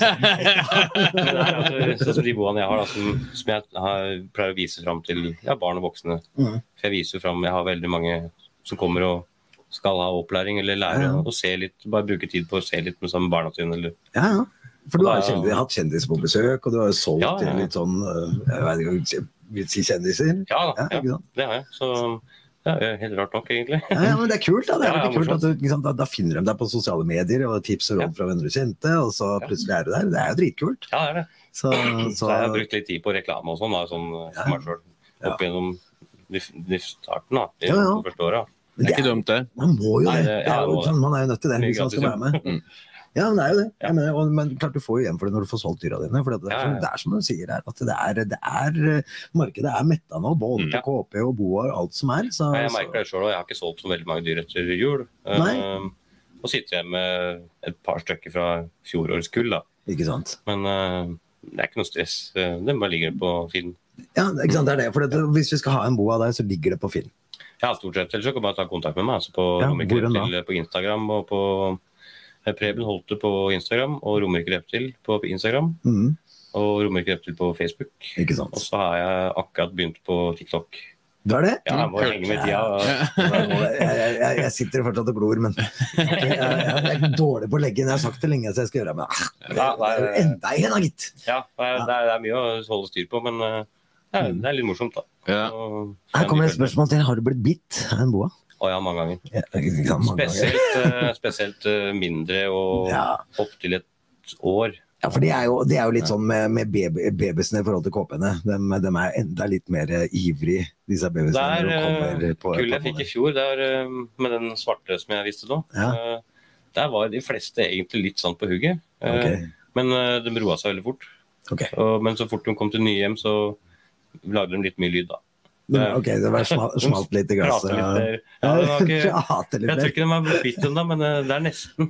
Men det er altså, sånn som de boene jeg har, da, som, som jeg har, pleier å vise fram til ja, barn og voksne. Mm. For jeg viser jo fram, jeg har veldig mange som kommer og skal ha opplæring eller lære Ja, ja. og se litt, bare bruke tid på å se litt med sammen med barna sine. Eller. Ja, ja. For du har Da- jo kjendis, hatt kjendiser på besøk, og du har jo solgt Ja, ja, ja. til litt sånn, øh, jeg vet ikke, vil si kjendiser. Ja, Ja, da, ja, ikke sant? det har jeg. Så ja, det er helt rart nok, egentlig. Ja, ja, men det er kult da, det er Ja, ja, veldig kult at morsomt. du, ikke sant, da, da finner de deg på sosiale medier, og tips og råd Ja. fra venner og kjente, og så Ja. plutselig er du der. Det er jo dritkult. Ja, det er det. Så, så, Så jeg har brukt litt tid på reklame og sånn, da, sånn Ja. for meg selv. Opp gjennom de, de starten, da, de Ja, ja. to første åra. men Det er ikke dumt, det. Man må jo Nei, det. det- det er ja, jo, må det. sånn, man er jo nødt til det Mye hvis man skal gratis, være med. Mm. Ja, men det er jo det. Ja. Jeg mener, og, men klart du får jo igjen for det når du får solgt dyra dine. For det, er, Ja, ja, som- ja. det er som du sier her, at det er, det er markedet er metta nå, både Mm. på K P og Boa og alt som er. Så, Jeg så, merker det selv, og jeg har ikke solgt så veldig mange dyr etter jul. Nei. Uh, og sitter jeg med et par stykker fra fjorårets kull, da. ikke sant? Men uh, det er ikke noe stress. Uh, Den bare ligger på Finn. Ja, ikke sant, det er det. For det, hvis vi skal ha en Boa der, så ligger det på film. Ja, stort sett. Ellers så kan man ta kontakt med meg. Altså på Ja, Romerike hvor enn da? Reptil på Instagram og på eh, Preben Holte på Instagram og Romerike Reptil på Instagram Mm, og Romerike Reptil på Facebook. ikke sant? Og så har jeg akkurat begynt på TikTok. Det er det? Ja, jeg må Kult. henge med tida. og- Jeg, jeg, jeg, jeg sitter fortsatt og glor, men jeg, jeg, jeg er dårlig på å legge inn. Jeg har sagt det lenge så jeg skal gjøre det, men ah, det, Ja, det er jo nei, enda en, da, gitt. Ja, det er, det er, det er mye å holde styr på, men uh, det, er, det er litt morsomt, da. Ja. Og- Her kommer det et spørsmål til. Har du blitt bitt av en boa? Å ja, mange ganger. Ja, ikke sant, mange ganger. Spesielt, uh, spesielt uh, mindre og Ja. opp til et år. Ja, for det er jo, det er jo litt sånn med, med baby, babysene i forhold til K P-ene. De, de er enda litt mer ivrig, disse Det babysene. er når de kommer uh, på- kullet jeg fikk i fjor, det er uh, med den svarte som jeg visste nå. Ja. Uh, der var de fleste egentlig litt sånn på hugget. Uh, Ok. Men uh, de roa seg veldig fort. Ok, Og, men så fort de kom til nye hjem, så lagde de litt mye lyd, da. Men, ok, det var smalt, smalt litt i glasset. Prater litt mer. Ja, det var ikke, Prater litt jeg tror mer. ikke de har blitt bitt ennå, men uh, det er nesten.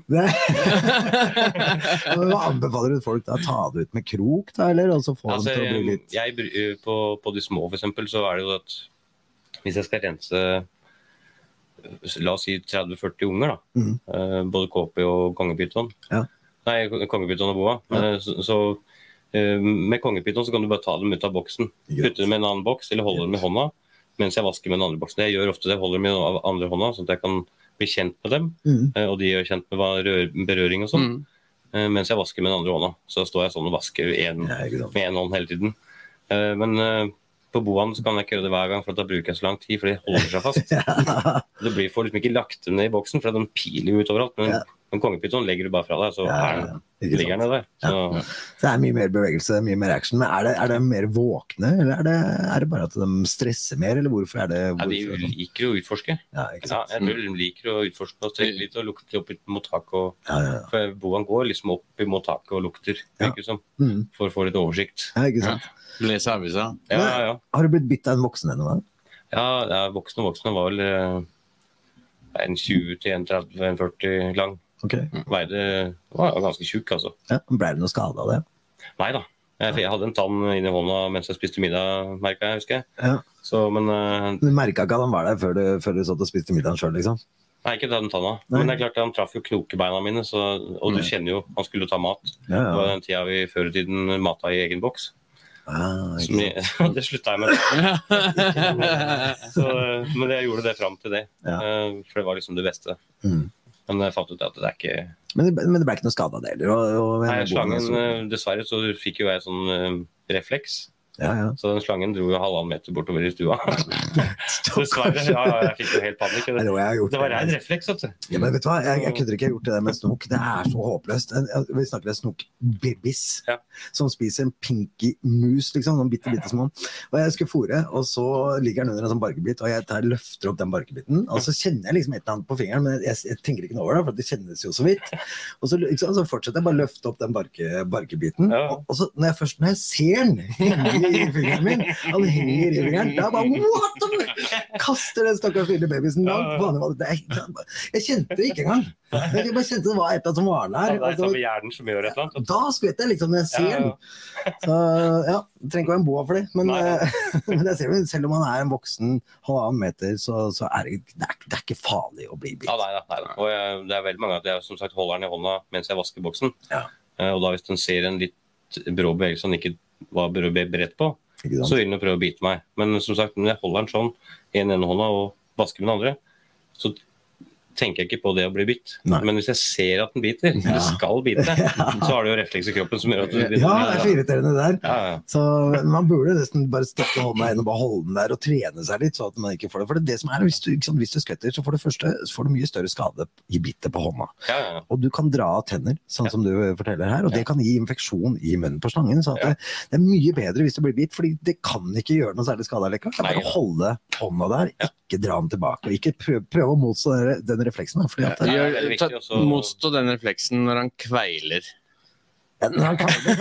Men Hva anbefaler du folk da? Ta det ut med krok, da, eller? Og så få Altså, dem til å bli litt... jeg, bry- eh, på, på de små, for eksempel, så er det jo at hvis jeg skal rense eh, la oss si tretti førti unger, da. Mhm. eh, både K P og kongepyton. Ja. Nei, kongepyton og boa. Ja. Eh, så så eh, med kongepyton så kan du bare ta dem ut av boksen. Ikke Putte dem i en annen boks, eller holde dem i hånda mens jeg vasker med den andre boksen. Jeg gjør ofte det, jeg holder dem i den andre hånda, sånn at jeg kan bli kjent med dem. Mhm. eh, Og de gjør kjent med hva rør, berøring og sånn. Mm. eh, Mens jeg vasker med den andre hånda. Så står jeg sånn og vasker en, Ja, ikke sant. med en hånd hele tiden. Eh, Men eh, på boaen så kan jeg ikke gjøre det hver gang, for da bruker jeg så lang tid, for de holder seg fast. Det blir for liksom ikke lagt dem ned i boksen, for de piler jo ut overalt. Men Ja. en kongepyton legger du bare fra deg, så Ja, er ja, den, ja. Ikke ligger sant. den der. Så, Det er mye mer bevegelse, mye mer action. Men er det, er det mer våkne, eller er det, er det bare at de stresser mer, eller hvorfor er det... ja, de Hvorfor? liker å utforske. Ja, ikke Ja, sant? jeg tror de liker å utforske og strekke litt og lukte opp mot taket. Og, Ja, ja, ja. for boaen går liksom opp mot taket og lukter, Ja. virker det som, Mm. for å få litt oversikt. Ja, ikke Ja. sant? Lese avisa. Ja, ja, ja. Har du blitt bitt av en voksen ennå da? Ja, ja, voksne og voksne var vel eh, en tjue til en tretti til en førti lang. Ok. Veide var ganske tjukk, altså. Ja, ble det noe skade av det? Nei da. Jeg, jeg hadde en tann inni hånda mens jeg spiste middag, merka jeg, husker jeg. Ja. Så, men eh, Du merket ikke at han var der før du, før du satt og spiste middagen selv, liksom? Nei, ikke den tanna. Nei. Men det er klart, han traff jo knokebeina mine, så, og du kjenner jo han skulle ta mat. Ja, Det var ja. den tida vi før i tiden mata i egen boks. Ah, Som ikke jeg, sant. det slutta jeg med. Så, eh, men jeg gjorde det fram til det, Ja. eh, for det var liksom det beste. Mm. Men jeg fant ut at det er ikke Men, det, men det ble ikke noe skade av det heller? Og, og, Nei, og- slangen, eh, dessverre så fikk jo jeg sånn eh, refleks. Ja, ja. Så den slangen dro jo halvannen meter bortover i stua. Dessverre, ja, jeg fikk jo helt panikk. Det, Nei, det, det var rein refleks, vet du. Ja, men vet du hva, jeg, jeg kødder ikke gjort det der med snok. Det er så håpløst. Vi snakker om snok-babys ja. som spiser en pinky mus, liksom, noen bitte, bitte små. Og jeg skulle fôre, og så ligger den under en sånn barkebit, og jeg tar, løfter opp den barkebiten, og så kjenner jeg liksom et eller annet på fingeren, men jeg, jeg tenker ikke noe over det, for det kjennes jo så vidt. Og så, liksom, så fortsetter jeg bare å løfte opp den barke, barkebiten, ja. og, og så når jeg først, når jeg ser den, i fingeren min, han henger i fingeren, da bare, what the fuck? Kaster den stakkars lille babysen langt på han. Jeg kjente det ikke engang. Jeg bare kjente det var et eller annet som var der. Ja, det er samme hjernen som gjør et eller annet. Da skvetter jeg liksom når jeg ser den. Så ja, jeg trenger ikke være en boa for det, men, men jeg ser jo, selv om han er en voksen halvannen meter, så, så er det, det, er, det er ikke farlig å bli bitt. Ja, nei, nei, nei. Og jeg, det er veldig mange at jeg som sagt holder den i hånda mens jeg vasker boksen. Ja. Og da hvis den ser en litt brå bevegelse han ikke var beredt på, så vil den prøve å bite meg. Men som sagt, når jeg holder den sånn, en ene hånda og vasker med den andre, så tenker jeg ikke på det å bli bitt. Nei. Men hvis jeg ser at den biter, ja. det skal bite, ja. så har det jo refleks i kroppen som gjør at du biter. Ja, det er så irriterende der. Ja, ja. Så man burde nesten bare stikke hånda inn og bare holde den der og trene seg litt, så at man ikke får det. For det, det som er, hvis du, liksom, hvis du skvetter, så får du første, så får du mye større skade i bittet på hånda. Ja, ja, ja. Og du kan dra av tenner, sånn ja. som du forteller her, og det kan gi infeksjon i munnen på slangen, så at ja. det, det er mye bedre hvis du blir bitt, fordi det kan ikke gjøre noe særlig skade likevel. Det er bare å holde hånda der, ikke dra den tilbake, og ikke prøve, prøve å motstå den refleksen, fordi at motstå den refleksen når han kveiler. Ja, når han kveiler,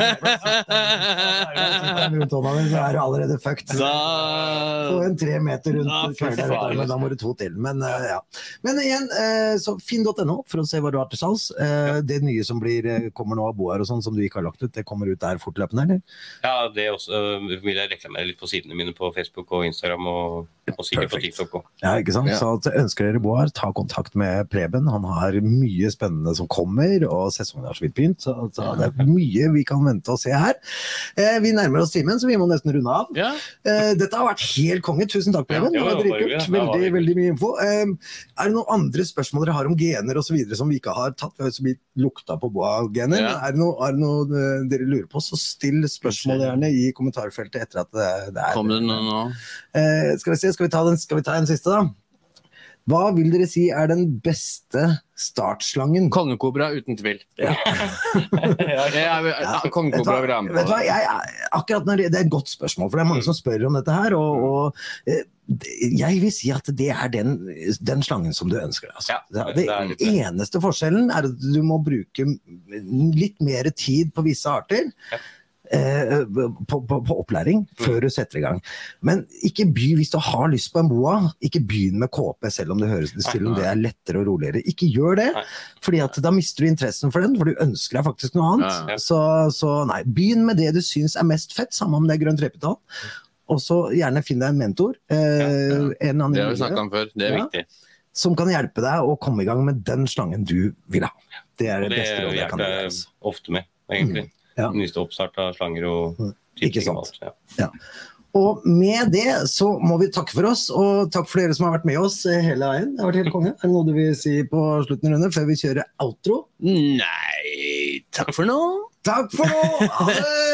rundt hånda mi, så er det allerede fucked. Da... Få en tre meter rundt kveiler, men da må du to til. Men, uh, ja. Men igjen, uh, så finn punktum no for å se hva du har til salgs. Uh, det nye som blir, kommer nå av boer og sånn, som du ikke har lagt ut, det kommer ut der fortløpende, eller? Ja, det også, uh, vil jeg reklamere litt på sidene mine på Facebook og Instagram og, og sikkert på TikTok også. Ja, ikke sant? Ja. Så at ønsker dere boer, ta kontakt med Preben. Han har mye spennende som kommer, og sesongen har så vidt begynt, så, så det er mye vi kan vente og se her. Eh, vi nærmer oss timen, så vi må nesten runde av. Ja. Eh, dette har vært helt konge. Tusen takk, Preben. Ja, det var dritkult. Veldig, veldig mye info. Eh, er det noen andre spørsmål dere har om gener og så videre som vi ikke har tatt? Vi har så vidt lukta på boa-gener. Ja. Er det noe, er det noe dere lurer på, så still spørsmål gjerne i kommentarfeltet etter at det, det er... Kom det noe nå? Eh, skal vi se, skal vi ta den, skal vi ta en siste da? Hva vil dere si er den beste startslangen? Kongekobra uten tvil. Ja. ja, Kongekobra vil jeg ha med på. Vet du hva, jeg, akkurat når det, det er et godt spørsmål, for det er mange som spør om dette her, og, og jeg vil si at det er den, den slangen som du ønsker. Altså. Ja, det, det eneste forskjellen er at du må bruke litt mer tid på visse arter, ja. Eh, på, på, på opplæring før du setter i gang. Men ikke by, hvis du har lyst på en boa, ikke begynn med K P selv om det høres til om det er lettere og roligere. Ikke gjør det, fordi at da mister du interessen for den, for du ønsker deg faktisk noe annet. Ja, ja. Så, så nei, begynn med det du synes er mest fett, sammen om det er grønt repetall. Og så gjerne finn deg en mentor. Eh, ja, ja. En det har vi snakket om før, det er ja, viktig. Som kan hjelpe deg å komme i gang med den slangen du vil ha. Det er det, det beste rådet jeg kan gjøre. Ofte med, egentlig. Mm. Ja. Nyeste oppstart av slanger og ikke sant. Ja. Ja. Og med det så må vi takke for oss, og takk for dere som har vært med oss hele veien. Det har vært helt konge. Er det noe du vil si på slutten av runden før vi kjører outro? Nei, takk for nå. Takk for nå!